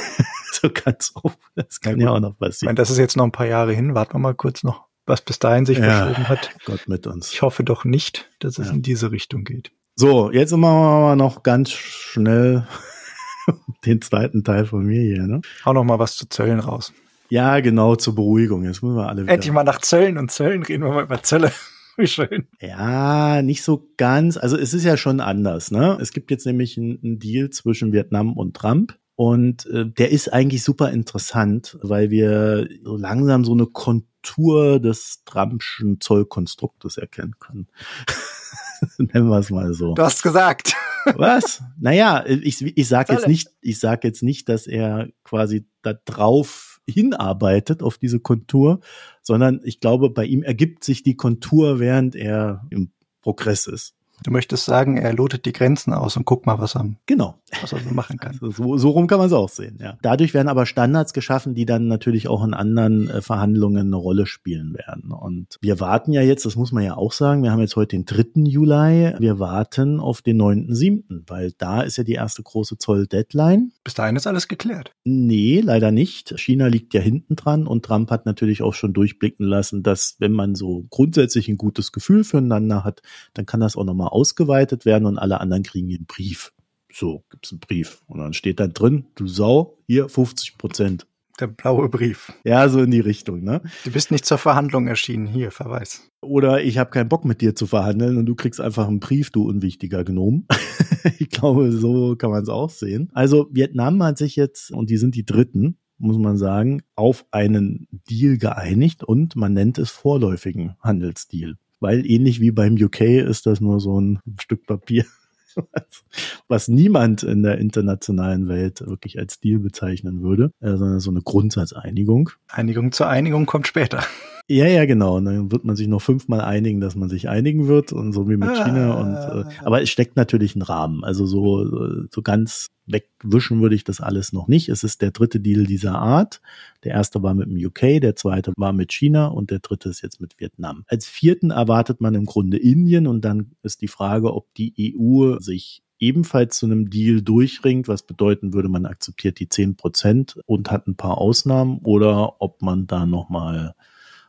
So ganz so, das kann ja, ja auch noch Ich passieren. meine, das ist jetzt noch ein paar Jahre hin. Warten wir mal kurz noch, was bis dahin sich Ja, verschoben hat. Gott mit uns. Ich hoffe doch nicht, dass es Ja. in diese Richtung geht. So, jetzt machen wir mal noch ganz schnell den zweiten Teil von mir hier, ne? Hau noch mal was zu Zöllen raus. Ja, genau, zur Beruhigung. Jetzt müssen wir alle wieder. Endlich mal nach Zöllen und Zöllen reden wir mal über Zölle. Wie schön. Ja, nicht so ganz. Also es ist ja schon anders, ne? Es gibt jetzt nämlich einen, einen Deal zwischen Vietnam und Trump. Und äh, der ist eigentlich super interessant, weil wir so langsam so eine Kontur des Trumpschen Zollkonstruktes erkennen können. Nennen wir es mal so. Du hast gesagt. Was? Naja, ich, ich sag jetzt Zölle. nicht, ich sag jetzt nicht, dass er quasi da drauf hinarbeitet auf diese Kontur, sondern ich glaube, bei ihm ergibt sich die Kontur, während er im Progress ist. Du möchtest sagen, er lotet die Grenzen aus und guck mal, was er, Genau. was er so machen kann. Also so, so rum kann man es auch sehen, ja. Dadurch werden aber Standards geschaffen, die dann natürlich auch in anderen äh, Verhandlungen eine Rolle spielen werden. Und wir warten ja jetzt, das muss man ja auch sagen, wir haben jetzt heute den dritten Juli, wir warten auf den neunten siebten, weil da ist ja die erste große Zoll-Deadline. Bis dahin ist alles geklärt. Nee, leider nicht. China liegt ja hinten dran und Trump hat natürlich auch schon durchblicken lassen, dass wenn man so grundsätzlich ein gutes Gefühl füreinander hat, dann kann das auch nochmal ausgeweitet werden und alle anderen kriegen einen Brief. So, gibt's einen Brief. Und dann steht da drin, du Sau, hier fünfzig Prozent. Der blaue Brief. Ja, so in die Richtung, ne? Du bist nicht zur Verhandlung erschienen. Hier, Verweis. Oder ich habe keinen Bock mit dir zu verhandeln und du kriegst einfach einen Brief, du unwichtiger Gnom. Ich glaube, so kann man es auch sehen. Also Vietnam hat sich jetzt, und die sind die Dritten, muss man sagen, auf einen Deal geeinigt und man nennt es vorläufigen Handelsdeal. Weil ähnlich wie beim U K ist das nur so ein Stück Papier, was, was niemand in der internationalen Welt wirklich als Deal bezeichnen würde, äh, sondern so eine Grundsatzeinigung. Einigung zur Einigung kommt später. Ja, ja, genau. Und dann wird man sich noch fünfmal einigen, dass man sich einigen wird und so wie mit Ah. China. Und äh, aber es steckt natürlich ein Rahmen. Also so so ganz wegwischen würde ich das alles noch nicht. Es ist der dritte Deal dieser Art. Der erste war mit dem U K, der zweite war mit China und der dritte ist jetzt mit Vietnam. Als vierten erwartet man im Grunde Indien und dann ist die Frage, ob die E U sich ebenfalls zu einem Deal durchringt, was bedeuten würde, man akzeptiert die zehn Prozent und hat ein paar Ausnahmen oder ob man da nochmal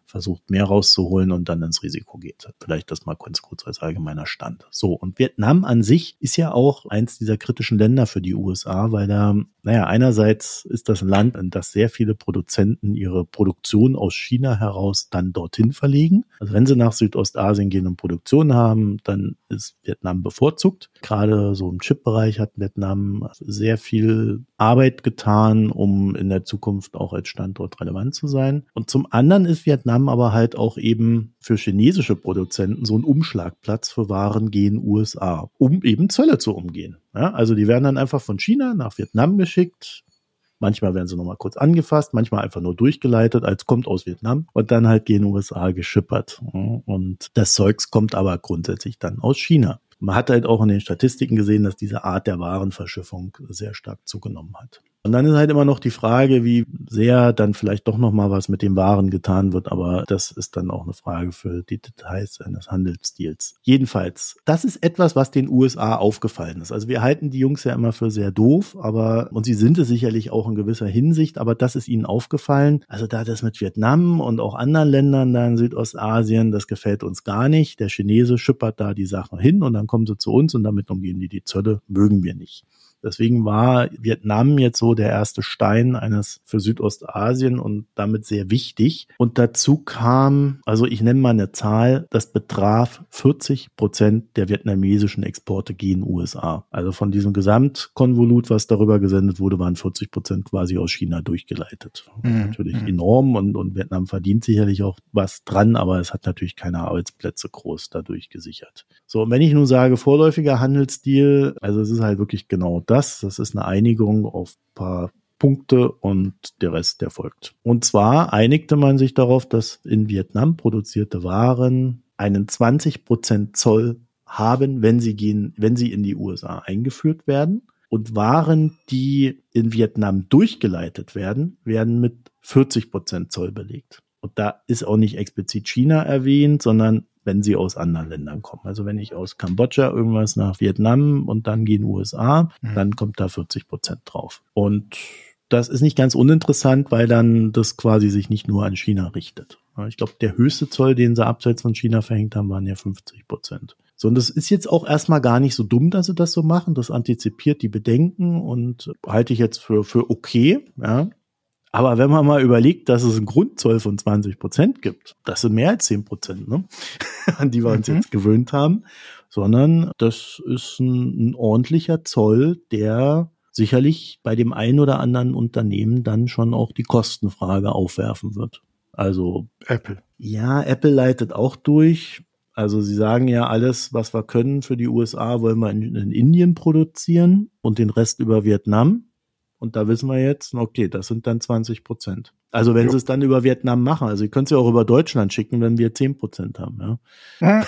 versucht mehr rauszuholen und dann ins Risiko geht. Vielleicht das mal ganz kurz als allgemeiner Stand. So, und Vietnam an sich ist ja auch eins dieser kritischen Länder für die U S A, weil da, naja, einerseits ist das ein Land, in das sehr viele Produzenten ihre Produktion aus China heraus dann dorthin verlegen. Also wenn sie nach Südostasien gehen und Produktion haben, dann ist Vietnam bevorzugt. Gerade so im Chip-Bereich hat Vietnam sehr viel Arbeit getan, um in der Zukunft auch als Standort relevant zu sein. Und zum anderen ist Vietnam aber halt auch eben für chinesische Produzenten so ein Umschlagplatz für Waren gegen U S A, um eben Zölle zu umgehen. Ja, also die werden dann einfach von China nach Vietnam geschickt. Manchmal werden sie nochmal kurz angefasst, manchmal einfach nur durchgeleitet, als kommt aus Vietnam und dann halt gegen U S A geschippert. Und das Zeugs kommt aber grundsätzlich dann aus China. Man hat halt auch in den Statistiken gesehen, dass diese Art der Warenverschiffung sehr stark zugenommen hat. Und dann ist halt immer noch die Frage, wie sehr dann vielleicht doch noch mal was mit den Waren getan wird, aber das ist dann auch eine Frage für die Details eines Handelsdeals. Jedenfalls, das ist etwas, was den U S A aufgefallen ist. Also wir halten die Jungs ja immer für sehr doof, aber, und sie sind es sicherlich auch in gewisser Hinsicht, aber das ist ihnen aufgefallen. Also da das mit Vietnam und auch anderen Ländern da in Südostasien, das gefällt uns gar nicht. Der Chinese schippert da die Sachen hin und dann kommen sie zu uns und damit umgehen die die Zölle, mögen wir nicht. Deswegen war Vietnam jetzt so der erste Stein eines für Südostasien und damit sehr wichtig. Und dazu kam, also ich nenne mal eine Zahl, das betraf vierzig Prozent der vietnamesischen Exporte gegen U S A. Also von diesem Gesamtkonvolut, was darüber gesendet wurde, waren vierzig Prozent quasi aus China durchgeleitet. Mhm. Natürlich mhm. enorm und, und Vietnam verdient sicherlich auch was dran, aber es hat natürlich keine Arbeitsplätze groß dadurch gesichert. So, und wenn ich nun sage, vorläufiger Handelsdeal, also es ist halt wirklich genau das. Das ist eine Einigung auf ein paar Punkte und der Rest, der folgt. Und zwar einigte man sich darauf, dass in Vietnam produzierte Waren einen zwanzig Prozent Zoll haben, wenn sie gehen, wenn sie in die U S A eingeführt werden. Und Waren, die in Vietnam durchgeleitet werden, werden mit vierzig Prozent Zoll belegt. Und da ist auch nicht explizit China erwähnt, sondern wenn sie aus anderen Ländern kommen. Also wenn ich aus Kambodscha irgendwas nach Vietnam und dann gehen U S A, mhm. dann kommt da vierzig Prozent drauf. Und das ist nicht ganz uninteressant, weil dann das quasi sich nicht nur an China richtet. Ich glaube, der höchste Zoll, den sie abseits von China verhängt haben, waren ja fünfzig Prozent. So, und das ist jetzt auch erstmal gar nicht so dumm, dass sie das so machen. Das antizipiert die Bedenken und halte ich jetzt für, für okay, ja. Aber wenn man mal überlegt, dass es einen Grundzoll von zwanzig Prozent gibt, das sind mehr als zehn Prozent, ne? an die wir uns mhm. jetzt gewöhnt haben, sondern das ist ein, ein ordentlicher Zoll, der sicherlich bei dem einen oder anderen Unternehmen dann schon auch die Kostenfrage aufwerfen wird. Also Apple. Ja, Apple leitet auch durch. Also sie sagen ja, alles, was wir können für die U S A, wollen wir in, in Indien produzieren und den Rest über Vietnam. Und da wissen wir jetzt, okay, das sind dann zwanzig Prozent. Also wenn jo. sie es dann über Vietnam machen, also ihr könnt es ja auch über Deutschland schicken, wenn wir zehn Prozent haben, ja.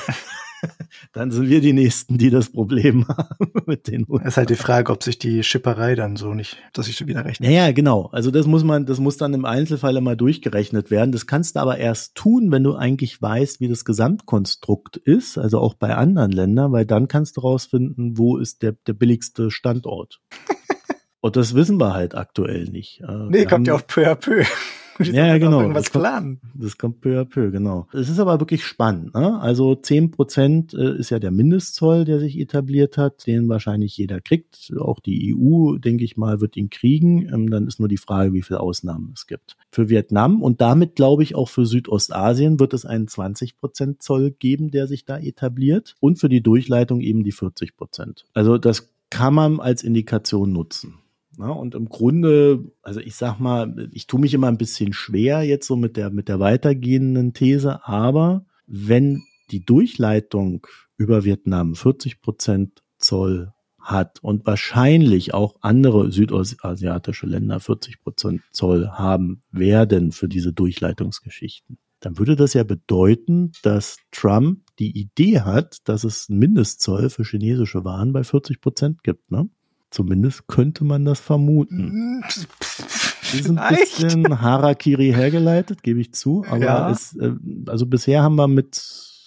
Dann sind wir die Nächsten, die das Problem haben mit den U S A. Es ist halt die Frage, ob sich die Schipperei dann so nicht, dass sich so wieder rechnet. Naja, genau. Also das muss man, das muss dann im Einzelfall immer durchgerechnet werden. Das kannst du aber erst tun, wenn du eigentlich weißt, wie das Gesamtkonstrukt ist, also auch bei anderen Ländern, weil dann kannst du rausfinden, wo ist der, der billigste Standort. Und das wissen wir halt aktuell nicht. Nee, wir kommt ja auch peu à peu. Ja, ja, genau. Irgendwas das kommt, planen. Das kommt peu à peu, genau. Es ist aber wirklich spannend, ne? Also zehn Prozent ist ja der Mindestzoll, der sich etabliert hat, den wahrscheinlich jeder kriegt. Auch die E U, denke ich mal, wird ihn kriegen. Dann ist nur die Frage, wie viele Ausnahmen es gibt. Für Vietnam und damit, glaube ich, auch für Südostasien wird es einen zwanzig Prozent Zoll geben, der sich da etabliert. Und für die Durchleitung eben die vierzig Prozent. Also das kann man als Indikation nutzen. Na, und im Grunde, also ich sag mal, ich tue mich immer ein bisschen schwer jetzt so mit der, mit der weitergehenden These, aber wenn die Durchleitung über Vietnam vierzig Prozent Zoll hat und wahrscheinlich auch andere südostasiatische Länder vierzig Prozent Zoll haben werden für diese Durchleitungsgeschichten, dann würde das ja bedeuten, dass Trump die Idee hat, dass es einen Mindestzoll für chinesische Waren bei vierzig Prozent gibt, ne? Zumindest könnte man das vermuten. Die sind ein bisschen Harakiri hergeleitet, gebe ich zu. Aber ja. es, also bisher haben wir mit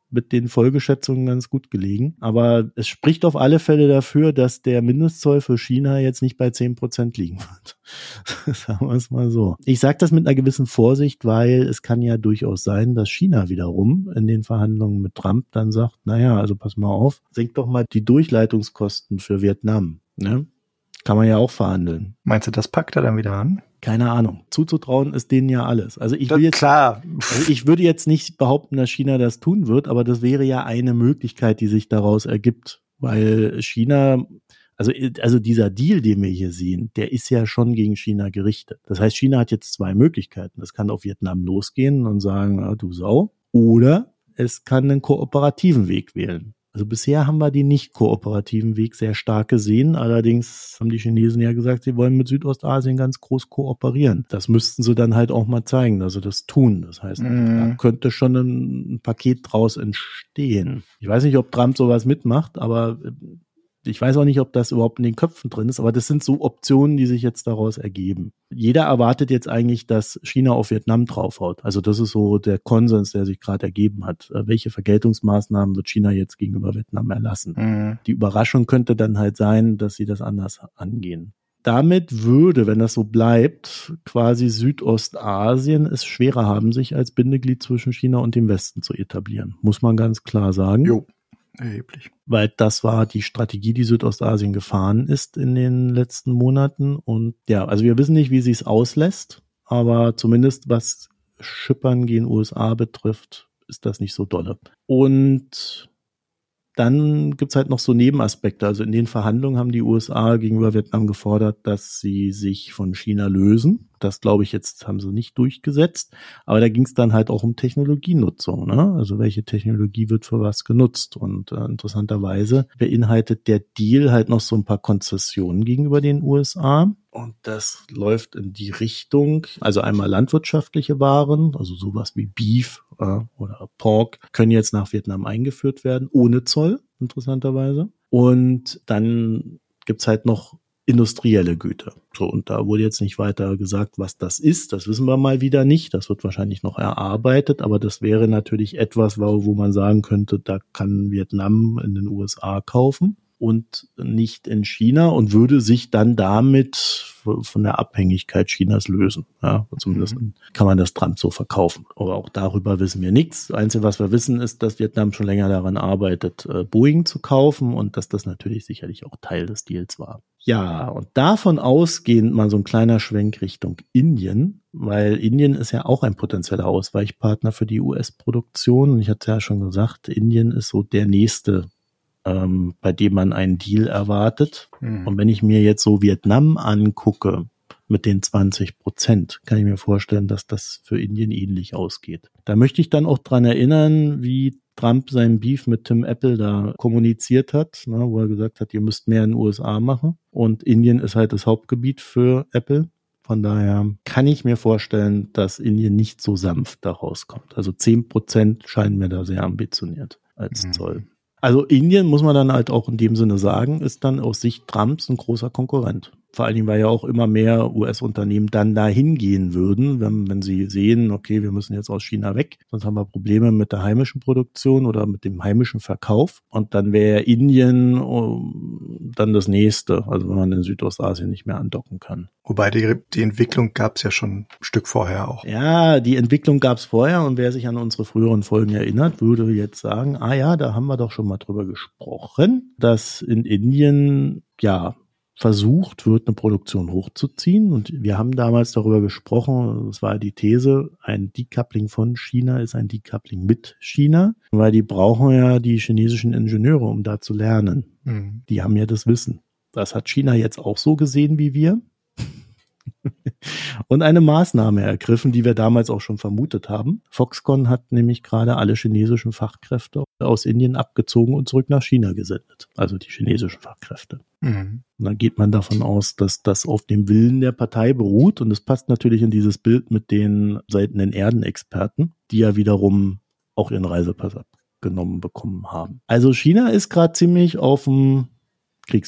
mit den Folgeschätzungen ganz gut gelegen. Aber es spricht auf alle Fälle dafür, dass der Mindestzoll für China jetzt nicht bei zehn Prozent liegen wird. Sagen wir es mal so. Ich sage das mit einer gewissen Vorsicht, weil es kann ja durchaus sein, dass China wiederum in den Verhandlungen mit Trump dann sagt, naja, also pass mal auf, senkt doch mal die Durchleitungskosten für Vietnam. Ne? Kann man ja auch verhandeln. Meinst du, das packt er dann wieder an? Keine Ahnung. Zuzutrauen ist denen ja alles. Also ich will jetzt, klar. Also ich würde jetzt nicht behaupten, dass China das tun wird, aber das wäre ja eine Möglichkeit, die sich daraus ergibt, weil China, also, also dieser Deal, den wir hier sehen, der ist ja schon gegen China gerichtet. Das heißt, China hat jetzt zwei Möglichkeiten. Das kann auf Vietnam losgehen und sagen, ah, du Sau, oder es kann einen kooperativen Weg wählen. Also bisher haben wir den nicht kooperativen Weg sehr stark gesehen. Allerdings haben die Chinesen ja gesagt, sie wollen mit Südostasien ganz groß kooperieren. Das müssten sie dann halt auch mal zeigen, dass sie das tun. Das heißt, mm. da könnte schon ein, ein Paket draus entstehen. Ich weiß nicht, ob Trump sowas mitmacht, aber ich weiß auch nicht, ob das überhaupt in den Köpfen drin ist, aber das sind so Optionen, die sich jetzt daraus ergeben. Jeder erwartet jetzt eigentlich, dass China auf Vietnam draufhaut. Also das ist so der Konsens, der sich gerade ergeben hat. Welche Vergeltungsmaßnahmen wird China jetzt gegenüber Vietnam erlassen? Mhm. Die Überraschung könnte dann halt sein, dass sie das anders angehen. Damit würde, wenn das so bleibt, quasi Südostasien es schwerer haben, sich als Bindeglied zwischen China und dem Westen zu etablieren. Muss man ganz klar sagen. Jo. Erheblich. Weil das war die Strategie, die Südostasien gefahren ist in den letzten Monaten. Und ja, also wir wissen nicht, wie sie es auslässt, aber zumindest was Schippern gegen U S A betrifft, ist das nicht so dolle. Und dann gibt's halt noch so Nebenaspekte. Also in den Verhandlungen haben die U S A gegenüber Vietnam gefordert, dass sie sich von China lösen. Das, glaube ich, jetzt haben sie nicht durchgesetzt. Aber da ging's dann halt auch um Technologienutzung, ne? Also welche Technologie wird für was genutzt? Und äh, interessanterweise beinhaltet der Deal halt noch so ein paar Konzessionen gegenüber den U S A. Und das läuft in die Richtung, also einmal landwirtschaftliche Waren, also sowas wie Beef äh, oder Pork, können jetzt nach Vietnam eingeführt werden, ohne Zoll, interessanterweise. Und dann gibt's halt noch industrielle Güter. So, und da wurde jetzt nicht weiter gesagt, was das ist. Das wissen wir mal wieder nicht. Das wird wahrscheinlich noch erarbeitet, aber das wäre natürlich etwas, wo man sagen könnte, da kann Vietnam in den U S A kaufen und nicht in China und würde sich dann damit von der Abhängigkeit Chinas lösen. Ja, zumindest mhm. kann man das Trump so verkaufen. Aber auch darüber wissen wir nichts. Das Einzige, was wir wissen, ist, dass Vietnam schon länger daran arbeitet, Boeing zu kaufen und dass das natürlich sicherlich auch Teil des Deals war. Ja, und davon ausgehend mal so ein kleiner Schwenk Richtung Indien, weil Indien ist ja auch ein potenzieller Ausweichpartner für die U S-Produktion. Und ich hatte ja schon gesagt, Indien ist so der nächste, ähm, bei dem man einen Deal erwartet. Mhm. Und wenn ich mir jetzt so Vietnam angucke mit den zwanzig Prozent, kann ich mir vorstellen, dass das für Indien ähnlich ausgeht. Da möchte ich dann auch dran erinnern, wie Trump seinen Beef mit Tim Apple da kommuniziert hat, ne, wo er gesagt hat, ihr müsst mehr in den U S A machen. Und Indien ist halt das Hauptgebiet für Apple. Von daher kann ich mir vorstellen, dass Indien nicht so sanft da rauskommt. Also zehn Prozent scheinen mir da sehr ambitioniert als mhm. Zoll. Also Indien, muss man dann halt auch in dem Sinne sagen, ist dann aus Sicht Trumps ein großer Konkurrent. Vor allen Dingen, weil ja auch immer mehr U S-Unternehmen dann dahin gehen würden, wenn, wenn sie sehen, okay, wir müssen jetzt aus China weg, sonst haben wir Probleme mit der heimischen Produktion oder mit dem heimischen Verkauf. Und dann wäre Indien um, dann das nächste, also wenn man in Südostasien nicht mehr andocken kann. Wobei die, die Entwicklung gab es ja schon ein Stück vorher auch. Ja, die Entwicklung gab es vorher und wer sich an unsere früheren Folgen erinnert, würde jetzt sagen, ah ja, da haben wir doch schon mal drüber gesprochen, dass in Indien, ja, versucht wird, eine Produktion hochzuziehen. Und wir haben damals darüber gesprochen, das war die These, ein Decoupling von China ist ein Decoupling mit China, weil die brauchen ja die chinesischen Ingenieure, um da zu lernen. Mhm. Die haben ja das Wissen. Das hat China jetzt auch so gesehen wie wir. Und eine Maßnahme ergriffen, die wir damals auch schon vermutet haben. Foxconn hat nämlich gerade alle chinesischen Fachkräfte aus Indien abgezogen und zurück nach China gesendet. Also die chinesischen Fachkräfte. Mhm. Und dann geht man davon aus, dass das auf dem Willen der Partei beruht. Und das passt natürlich in dieses Bild mit den seltenen Erdenexperten, die ja wiederum auch ihren Reisepass abgenommen bekommen haben. Also China ist gerade ziemlich auf dem Kriegsfahrt.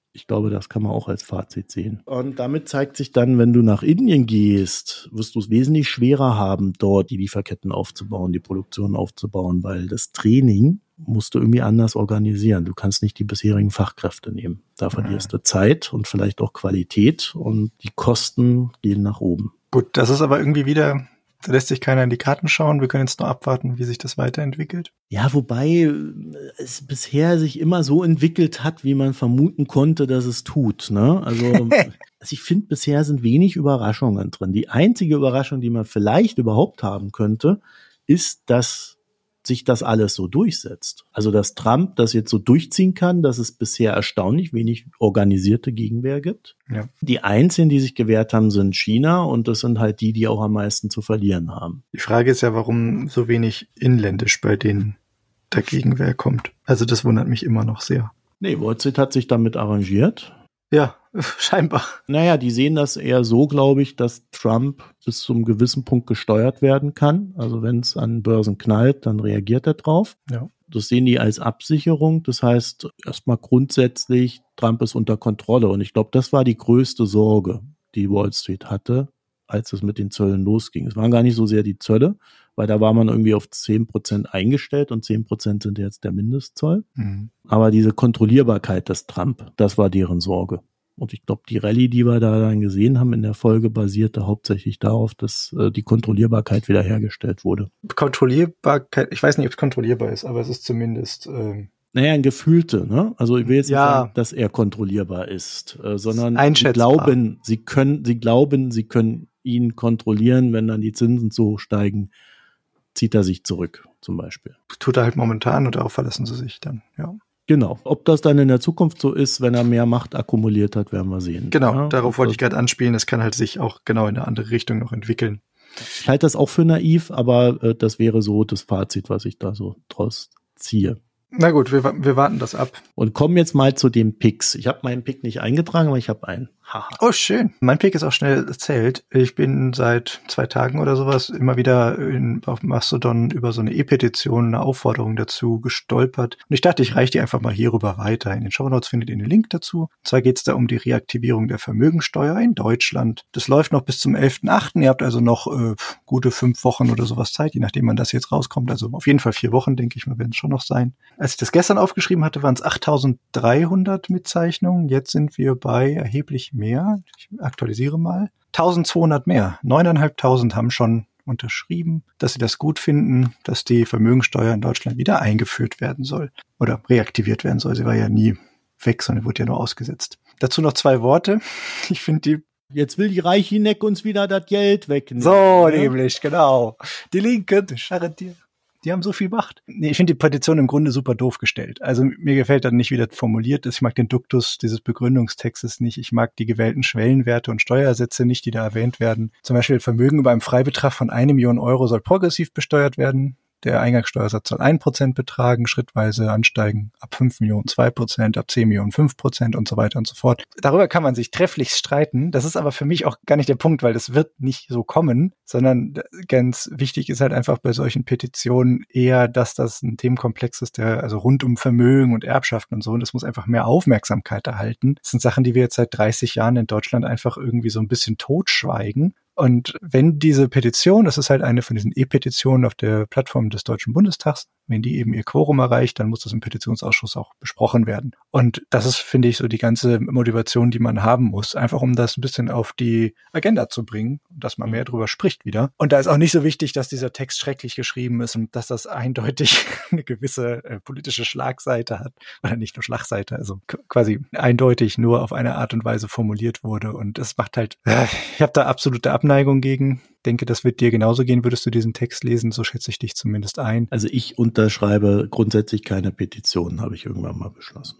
Ich glaube, das kann man auch als Fazit sehen. Und damit zeigt sich dann, wenn du nach Indien gehst, wirst du es wesentlich schwerer haben, dort die Lieferketten aufzubauen, die Produktion aufzubauen, weil das Training musst du irgendwie anders organisieren. Du kannst nicht die bisherigen Fachkräfte nehmen. Da verlierst du Zeit und vielleicht auch Qualität und die Kosten gehen nach oben. Gut, das ist aber irgendwie wieder... Da lässt sich keiner in die Karten schauen. Wir können jetzt nur abwarten, wie sich das weiterentwickelt. Ja, wobei es bisher sich immer so entwickelt hat, wie man vermuten konnte, dass es tut. Ne? Also, also ich finde, bisher sind wenig Überraschungen drin. Die einzige Überraschung, die man vielleicht überhaupt haben könnte, ist, dass sich das alles so durchsetzt. Also, dass Trump das jetzt so durchziehen kann, dass es bisher erstaunlich wenig organisierte Gegenwehr gibt. Ja. Die einzigen, die sich gewehrt haben, sind China und das sind halt die, die auch am meisten zu verlieren haben. Die Frage ist ja, warum so wenig inländisch bei denen der Gegenwehr kommt. Also das wundert mich immer noch sehr. Nee, Wall Street hat sich damit arrangiert. Ja, scheinbar. Naja, die sehen das eher so, glaube ich, dass Trump bis zu einem gewissen Punkt gesteuert werden kann. Also wenn es an Börsen knallt, dann reagiert er drauf. Ja. Das sehen die als Absicherung. Das heißt, erstmal grundsätzlich, Trump ist unter Kontrolle. Und ich glaube, das war die größte Sorge, die Wall Street hatte, als es mit den Zöllen losging. Es waren gar nicht so sehr die Zölle, weil da war man irgendwie auf zehn Prozent eingestellt und zehn Prozent sind jetzt der Mindestzoll. Mhm. Aber diese Kontrollierbarkeit des Trump, das war deren Sorge. Und ich glaube, die Rallye, die wir da dann gesehen haben in der Folge, basierte hauptsächlich darauf, dass äh, die Kontrollierbarkeit wiederhergestellt wurde. Kontrollierbarkeit, ich weiß nicht, ob es kontrollierbar ist, aber es ist zumindest... Ähm Naja, ein Gefühlte, ne? Also ich will jetzt ja. nicht sagen, dass er kontrollierbar ist, äh, sondern sie glauben, sie können, sie glauben, sie können ihn kontrollieren, wenn dann die Zinsen so steigen, zieht er sich zurück, zum Beispiel. Tut er halt momentan und darauf verlassen sie sich dann, ja. Genau. Ob das dann in der Zukunft so ist, wenn er mehr Macht akkumuliert hat, werden wir sehen. Genau, ja, darauf wollte ich gerade anspielen. Das kann halt sich auch genau in eine andere Richtung noch entwickeln. Ich halte das auch für naiv, aber äh, das wäre so das Fazit, was ich da so draus ziehe. Na gut, wir, wir warten das ab. Und kommen jetzt mal zu den Picks. Ich habe meinen Pick nicht eingetragen, aber ich habe einen. Haha. Oh, schön. Mein Pick ist auch schnell erzählt. Ich bin seit zwei Tagen oder sowas immer wieder in, auf Mastodon über so eine E-Petition, eine Aufforderung dazu gestolpert. Und ich dachte, ich reiche die einfach mal hierüber weiter. In den Shownotes findet ihr den Link dazu. Und zwar geht es da um die Reaktivierung der Vermögensteuer in Deutschland. Das läuft noch bis zum elften achten Ihr habt also noch äh, gute fünf Wochen oder sowas Zeit, je nachdem, wann das jetzt rauskommt. Also auf jeden Fall vier Wochen, denke ich mal, werden es schon noch sein. Als ich das gestern aufgeschrieben hatte, waren es achttausenddreihundert Mitzeichnungen. Jetzt sind wir bei erheblich mehr. Ich aktualisiere mal. eintausendzweihundert mehr. neuntausendfünfhundert haben schon unterschrieben, dass sie das gut finden, dass die Vermögensteuer in Deutschland wieder eingeführt werden soll. Oder reaktiviert werden soll. Sie war ja nie weg, sondern wurde ja nur ausgesetzt. Dazu noch zwei Worte. Ich finde die Jetzt will die Reichineck uns wieder das Geld wegnehmen. So, ne? Nämlich, genau. Die Linke, scharret dir. Die haben so viel Macht. Nee, ich finde die Petition im Grunde super doof gestellt. Also mir gefällt dann nicht, wie das formuliert ist. Ich mag den Duktus dieses Begründungstextes nicht. Ich mag die gewählten Schwellenwerte und Steuersätze nicht, die da erwähnt werden. Zum Beispiel Vermögen über einem Freibetrag von eine Million Euro soll progressiv besteuert werden. Der Eingangssteuersatz soll ein Prozent betragen, schrittweise ansteigen, ab fünf Millionen zwei Prozent, ab zehn Millionen fünf Prozent und so weiter und so fort. Darüber kann man sich trefflich streiten. Das ist aber für mich auch gar nicht der Punkt, weil das wird nicht so kommen, sondern ganz wichtig ist halt einfach bei solchen Petitionen eher, dass das ein Themenkomplex ist, der also rund um Vermögen und Erbschaften und so, und das muss einfach mehr Aufmerksamkeit erhalten. Das sind Sachen, die wir jetzt seit dreißig Jahren in Deutschland einfach irgendwie so ein bisschen totschweigen. Und wenn diese Petition, das ist halt eine von diesen E-Petitionen auf der Plattform des Deutschen Bundestags, wenn die eben ihr Quorum erreicht, dann muss das im Petitionsausschuss auch besprochen werden. Und das ist, finde ich, so die ganze Motivation, die man haben muss, einfach um das ein bisschen auf die Agenda zu bringen, dass man mehr drüber spricht wieder. Und da ist auch nicht so wichtig, dass dieser Text schrecklich geschrieben ist und dass das eindeutig eine gewisse äh, politische Schlagseite hat. Oder nicht nur Schlagseite, also k- quasi eindeutig nur auf eine Art und Weise formuliert wurde. Und es macht halt, äh, ich habe da absolute Abneigung gegen. Denke, das wird dir genauso gehen, würdest du diesen Text lesen, so schätze ich dich zumindest ein. Also ich unterschreibe grundsätzlich keine Petitionen, habe ich irgendwann mal beschlossen.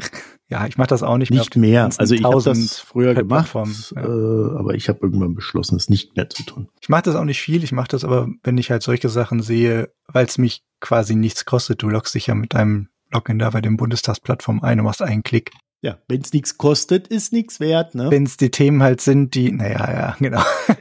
Ja, ich mache das auch nicht, nicht mehr. Nicht mehr. Also ich habe das früher gemacht, ja. äh, aber ich habe irgendwann beschlossen, es nicht mehr zu tun. Ich mache das auch nicht viel, ich mache das aber, wenn ich halt solche Sachen sehe, weil es mich quasi nichts kostet. Du loggst dich ja mit deinem Login da bei dem Bundestagsplattform ein und machst einen Klick. Ja, wenn es nichts kostet, ist nichts wert, ne? Wenn es die Themen halt sind, die, naja, ja, genau.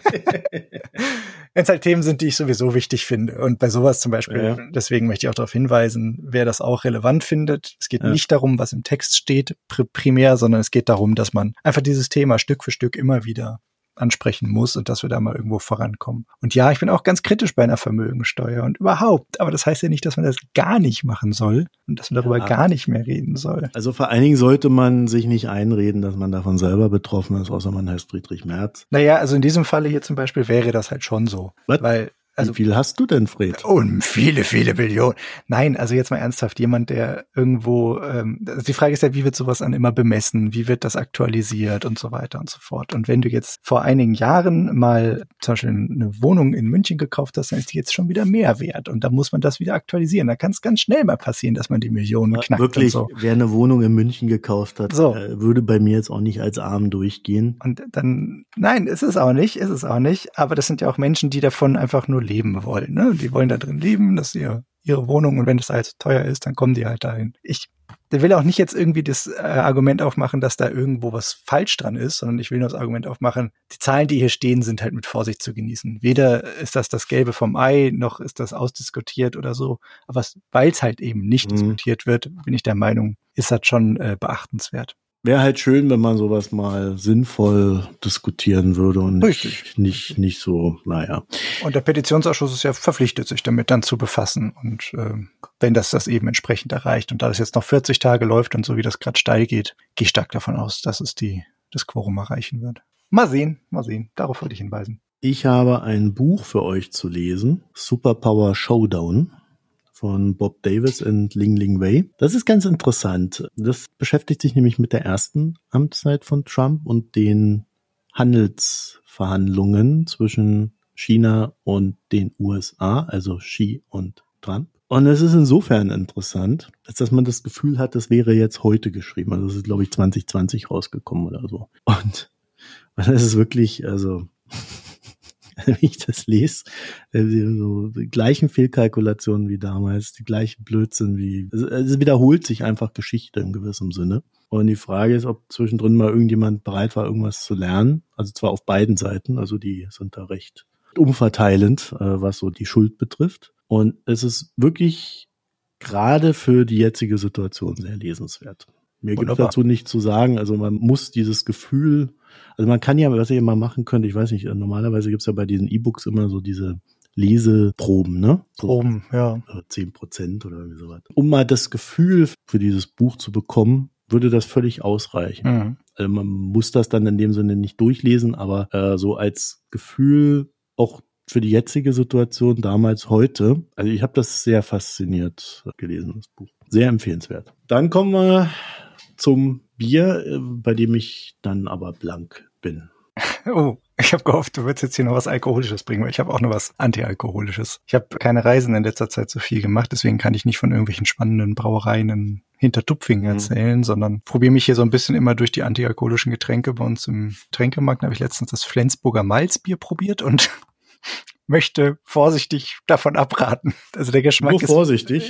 Wenn es halt Themen sind, die ich sowieso wichtig finde. Und bei sowas zum Beispiel, ja. Deswegen möchte ich auch darauf hinweisen, wer das auch relevant findet. Es geht ja. nicht darum, was im Text steht, pr- primär, sondern es geht darum, dass man einfach dieses Thema Stück für Stück immer wieder ansprechen muss und dass wir da mal irgendwo vorankommen. Und ja, ich bin auch ganz kritisch bei einer Vermögensteuer und überhaupt, aber das heißt ja nicht, dass man das gar nicht machen soll und dass man darüber ja. gar nicht mehr reden soll. Also vor allen Dingen sollte man sich nicht einreden, dass man davon selber betroffen ist, außer man heißt Friedrich Merz. Naja, also in diesem Falle hier zum Beispiel wäre das halt schon so. Was? Weil Also, wie viel hast du denn, Fred? Oh, viele, viele Millionen. Nein, also jetzt mal ernsthaft, jemand, der irgendwo, ähm, also die Frage ist ja, wie wird sowas dann immer bemessen? Wie wird das aktualisiert und so weiter und so fort? Und wenn du jetzt vor einigen Jahren mal zum Beispiel eine Wohnung in München gekauft hast, dann ist die jetzt schon wieder mehr wert. Und da muss man das wieder aktualisieren. Da kann es ganz schnell mal passieren, dass man die Millionen ja, knackt. Wirklich, und so. Wer eine Wohnung in München gekauft hat, so. äh, würde bei mir jetzt auch nicht als arm durchgehen. Und dann, nein, ist es auch nicht, ist es auch nicht. Aber das sind ja auch Menschen, die davon einfach nur leben wollen, ne? Die wollen da drin leben, das ist ihre, ihre Wohnung und wenn das halt teuer ist, dann kommen die halt dahin. Ich will auch nicht jetzt irgendwie das äh, Argument aufmachen, dass da irgendwo was falsch dran ist, sondern ich will nur das Argument aufmachen, die Zahlen, die hier stehen, sind halt mit Vorsicht zu genießen. Weder ist das das Gelbe vom Ei, noch ist das ausdiskutiert oder so, aber weil es halt eben nicht mhm. diskutiert wird, bin ich der Meinung, ist das schon äh, beachtenswert. Wäre halt schön, wenn man sowas mal sinnvoll diskutieren würde und nicht, nicht, nicht so, naja. Und der Petitionsausschuss ist ja verpflichtet, sich damit dann zu befassen. Und äh, wenn das das eben entsprechend erreicht und da das jetzt noch vierzig Tage läuft und so wie das gerade steil geht, gehe ich stark davon aus, dass es die das Quorum erreichen wird. Mal sehen, mal sehen. Darauf wollte ich hinweisen. Ich habe ein Buch für euch zu lesen, Superpower Showdown von Bob Davis und Ling Ling Wei. Das ist ganz interessant. Das beschäftigt sich nämlich mit der ersten Amtszeit von Trump und den Handelsverhandlungen zwischen China und den U S A, also Xi und Trump. Und es ist insofern interessant, als dass man das Gefühl hat, das wäre jetzt heute geschrieben. Also es ist, glaube ich, zwanzig zwanzig rausgekommen oder so. Und das ist wirklich, also wenn ich das lese, so die gleichen Fehlkalkulationen wie damals, die gleichen Blödsinn wie, also es wiederholt sich einfach Geschichte in gewissem Sinne. Und die Frage ist, ob zwischendrin mal irgendjemand bereit war, irgendwas zu lernen. Also zwar auf beiden Seiten, also die sind da recht umverteilend, was so die Schuld betrifft. Und es ist wirklich gerade für die jetzige Situation sehr lesenswert. Mir gibt es dazu nichts zu sagen. Also man muss dieses Gefühl, also man kann ja, was ich immer machen könnte, ich weiß nicht, normalerweise gibt es ja bei diesen E-Books immer so diese Leseproben, ne? Proben, ja. Zehn Prozent oder irgendwie sowas. Um mal das Gefühl für dieses Buch zu bekommen, würde das völlig ausreichen. Mhm. Also man muss das dann in dem Sinne nicht durchlesen, aber äh, so als Gefühl auch für die jetzige Situation damals, heute. Also ich habe das sehr fasziniert gelesen, das Buch. Sehr empfehlenswert. Dann kommen wir zum Bier, bei dem ich dann aber blank bin. Oh, ich habe gehofft, du würdest jetzt hier noch was Alkoholisches bringen, weil ich habe auch noch was Antialkoholisches. Ich habe keine Reisen in letzter Zeit so viel gemacht, deswegen kann ich nicht von irgendwelchen spannenden Brauereien in Hintertupfingen erzählen, mhm. sondern probiere mich hier so ein bisschen immer durch die antialkoholischen Getränke. Bei uns im Getränkemarkt habe ich letztens das Flensburger Malzbier probiert und möchte vorsichtig davon abraten. Also der Geschmack Nur ist vorsichtig.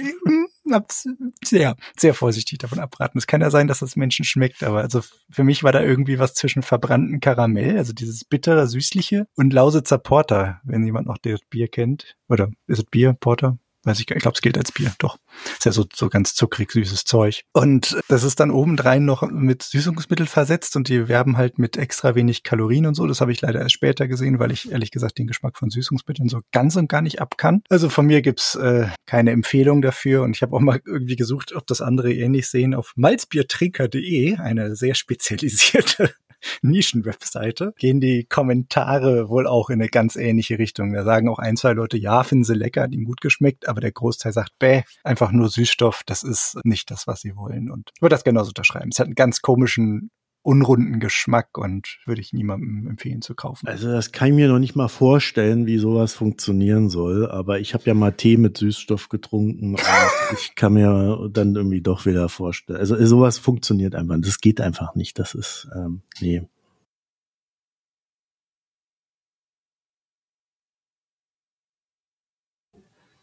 Sehr, sehr vorsichtig davon abraten. Es kann ja sein, dass das Menschen schmeckt, aber also für mich war da irgendwie was zwischen verbrannten Karamell, also dieses bittere, süßliche, und Lausitzer Porter, wenn jemand noch das Bier kennt. Oder ist es Bier, Porter? Weiß ich gar nicht. Ich glaube, es gilt als Bier, doch. Ist ja so, so ganz zuckrig, süßes Zeug. Und das ist dann obendrein noch mit Süßungsmittel versetzt und die werben halt mit extra wenig Kalorien und so. Das habe ich leider erst später gesehen, weil ich ehrlich gesagt den Geschmack von Süßungsmitteln so ganz und gar nicht ab kann. Also von mir gibt's äh, keine Empfehlung dafür und ich habe auch mal irgendwie gesucht, ob das andere ähnlich sehen, auf malzbiertrinker punkt de, eine sehr spezialisierte Nischenwebseite, gehen die Kommentare wohl auch in eine ganz ähnliche Richtung. Da sagen auch ein, zwei Leute, ja, finden sie lecker, hat ihnen gut geschmeckt, aber der Großteil sagt, bäh, einfach nur Süßstoff, das ist nicht das, was sie wollen. Und ich würde das genauso unterschreiben. Es hat einen ganz komischen, unrunden Geschmack und würde ich niemandem empfehlen zu kaufen. Also das kann ich mir noch nicht mal vorstellen, wie sowas funktionieren soll, aber ich habe ja mal Tee mit Süßstoff getrunken und ich kann mir dann irgendwie doch wieder vorstellen. Also sowas funktioniert einfach, das geht einfach nicht, das ist, ähm, nee.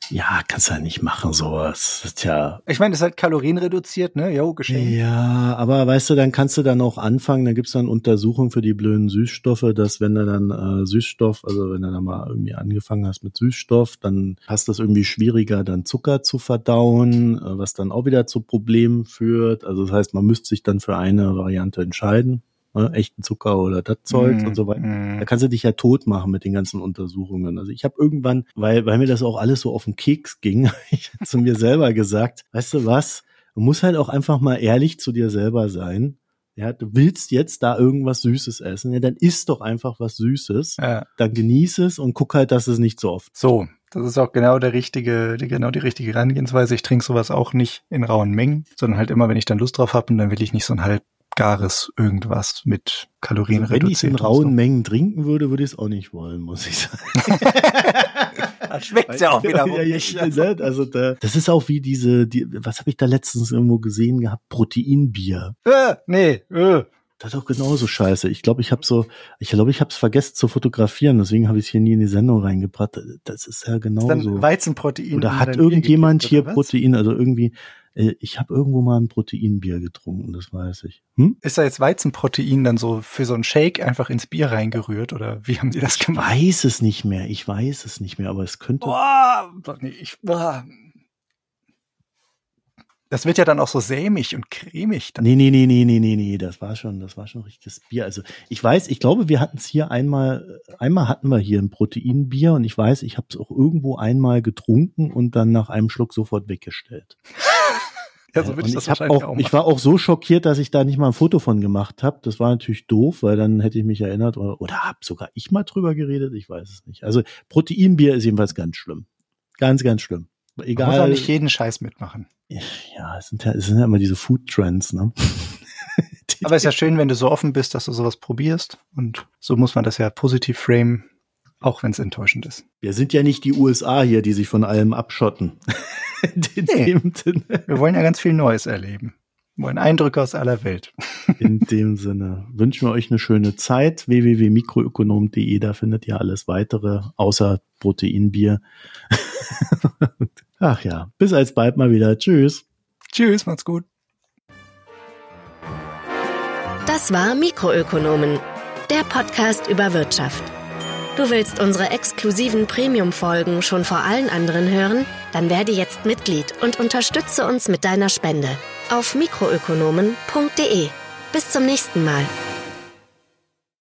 Ja, kannst du ja nicht machen, sowas. Das ist ja. Ich meine, das ist halt kalorienreduziert, ne? Jo, geschehen. Ja, aber weißt du, dann kannst du dann auch anfangen, da gibt's dann Untersuchungen für die blöden Süßstoffe, dass wenn du dann äh, Süßstoff, also wenn du dann mal irgendwie angefangen hast mit Süßstoff, dann hast du es irgendwie schwieriger, dann Zucker zu verdauen, äh, was dann auch wieder zu Problemen führt. Also das heißt, man müsste sich dann für eine Variante entscheiden. Ne, echten Zucker oder das Zeug mm, und so weiter. Mm. Da kannst du dich ja tot machen mit den ganzen Untersuchungen. Also ich habe irgendwann, weil weil mir das auch alles so auf den Keks ging, ich zu mir selber gesagt, weißt du was, du musst halt auch einfach mal ehrlich zu dir selber sein. Ja, du willst jetzt da irgendwas Süßes essen, ja, dann isst doch einfach was Süßes, ja. Dann genieß es und guck halt, dass es nicht so oft. So, das ist auch genau der richtige, die, genau die richtige Herangehensweise. Ich trinke sowas auch nicht in rauen Mengen, sondern halt immer, wenn ich dann Lust drauf habe, und dann will ich nicht so ein halb gares irgendwas mit Kalorien also reduziert. Wenn ich in rauen so. Mengen trinken würde, würde ich es auch nicht wollen, muss ich sagen. Das schmeckt ja auch wieder ja, nicht. Ja, also da, das ist auch wie diese, die, was habe ich da letztens irgendwo gesehen gehabt? Proteinbier. Äh, nee, äh. Das ist auch genauso scheiße. Ich glaube, ich habe so, ich glaube, ich habe es vergessen zu fotografieren, deswegen habe ich es hier nie in die Sendung reingebracht. Das ist ja genauso. Das ist dann Weizenprotein. Oder hat irgendjemand hier Protein, also irgendwie, ich habe irgendwo mal ein Proteinbier getrunken, das weiß ich. Hm? Ist da jetzt Weizenprotein dann so für so einen Shake einfach ins Bier reingerührt oder wie haben die das gemacht? Ich weiß es nicht mehr, ich weiß es nicht mehr, aber es könnte... Boah, nee, ich, boah. Das wird ja dann auch so sämig und cremig. Dann. Nee, nee, nee, nee, nee, nee, nee, das war schon, das war schon richtiges Bier. Also ich weiß, ich glaube, wir hatten es hier einmal, einmal hatten wir hier ein Proteinbier und ich weiß, ich habe es auch irgendwo einmal getrunken und dann nach einem Schluck sofort weggestellt. Ja, so würde ich das ich wahrscheinlich auch, auch machen. Ich war auch so schockiert, dass ich da nicht mal ein Foto von gemacht habe. Das war natürlich doof, weil dann hätte ich mich erinnert oder, oder habe sogar ich mal drüber geredet, ich weiß es nicht. Also Proteinbier ist jedenfalls ganz schlimm. Ganz, ganz schlimm. Egal. Man muss auch nicht jeden Scheiß mitmachen. Ja, es sind ja, es sind ja immer diese Food-Trends, ne? Aber es ist ja schön, wenn du so offen bist, dass du sowas probierst. Und so muss man das ja positiv framen, auch wenn es enttäuschend ist. Wir sind ja nicht die U S A hier, die sich von allem abschotten. In nee. dem Sinne. Wir wollen ja ganz viel Neues erleben. Wir wollen Eindrücke aus aller Welt. In dem Sinne wünschen wir euch eine schöne Zeit. w w w punkt mikroökonom punkt de, da findet ihr alles weitere, außer Proteinbier. Ach ja, bis alsbald mal wieder. Tschüss. Tschüss, macht's gut. Das war Mikroökonomen, der Podcast über Wirtschaft. Du willst unsere exklusiven Premium-Folgen schon vor allen anderen hören? Dann werde jetzt Mitglied und unterstütze uns mit deiner Spende auf mikroökonomen punkt de. Bis zum nächsten Mal.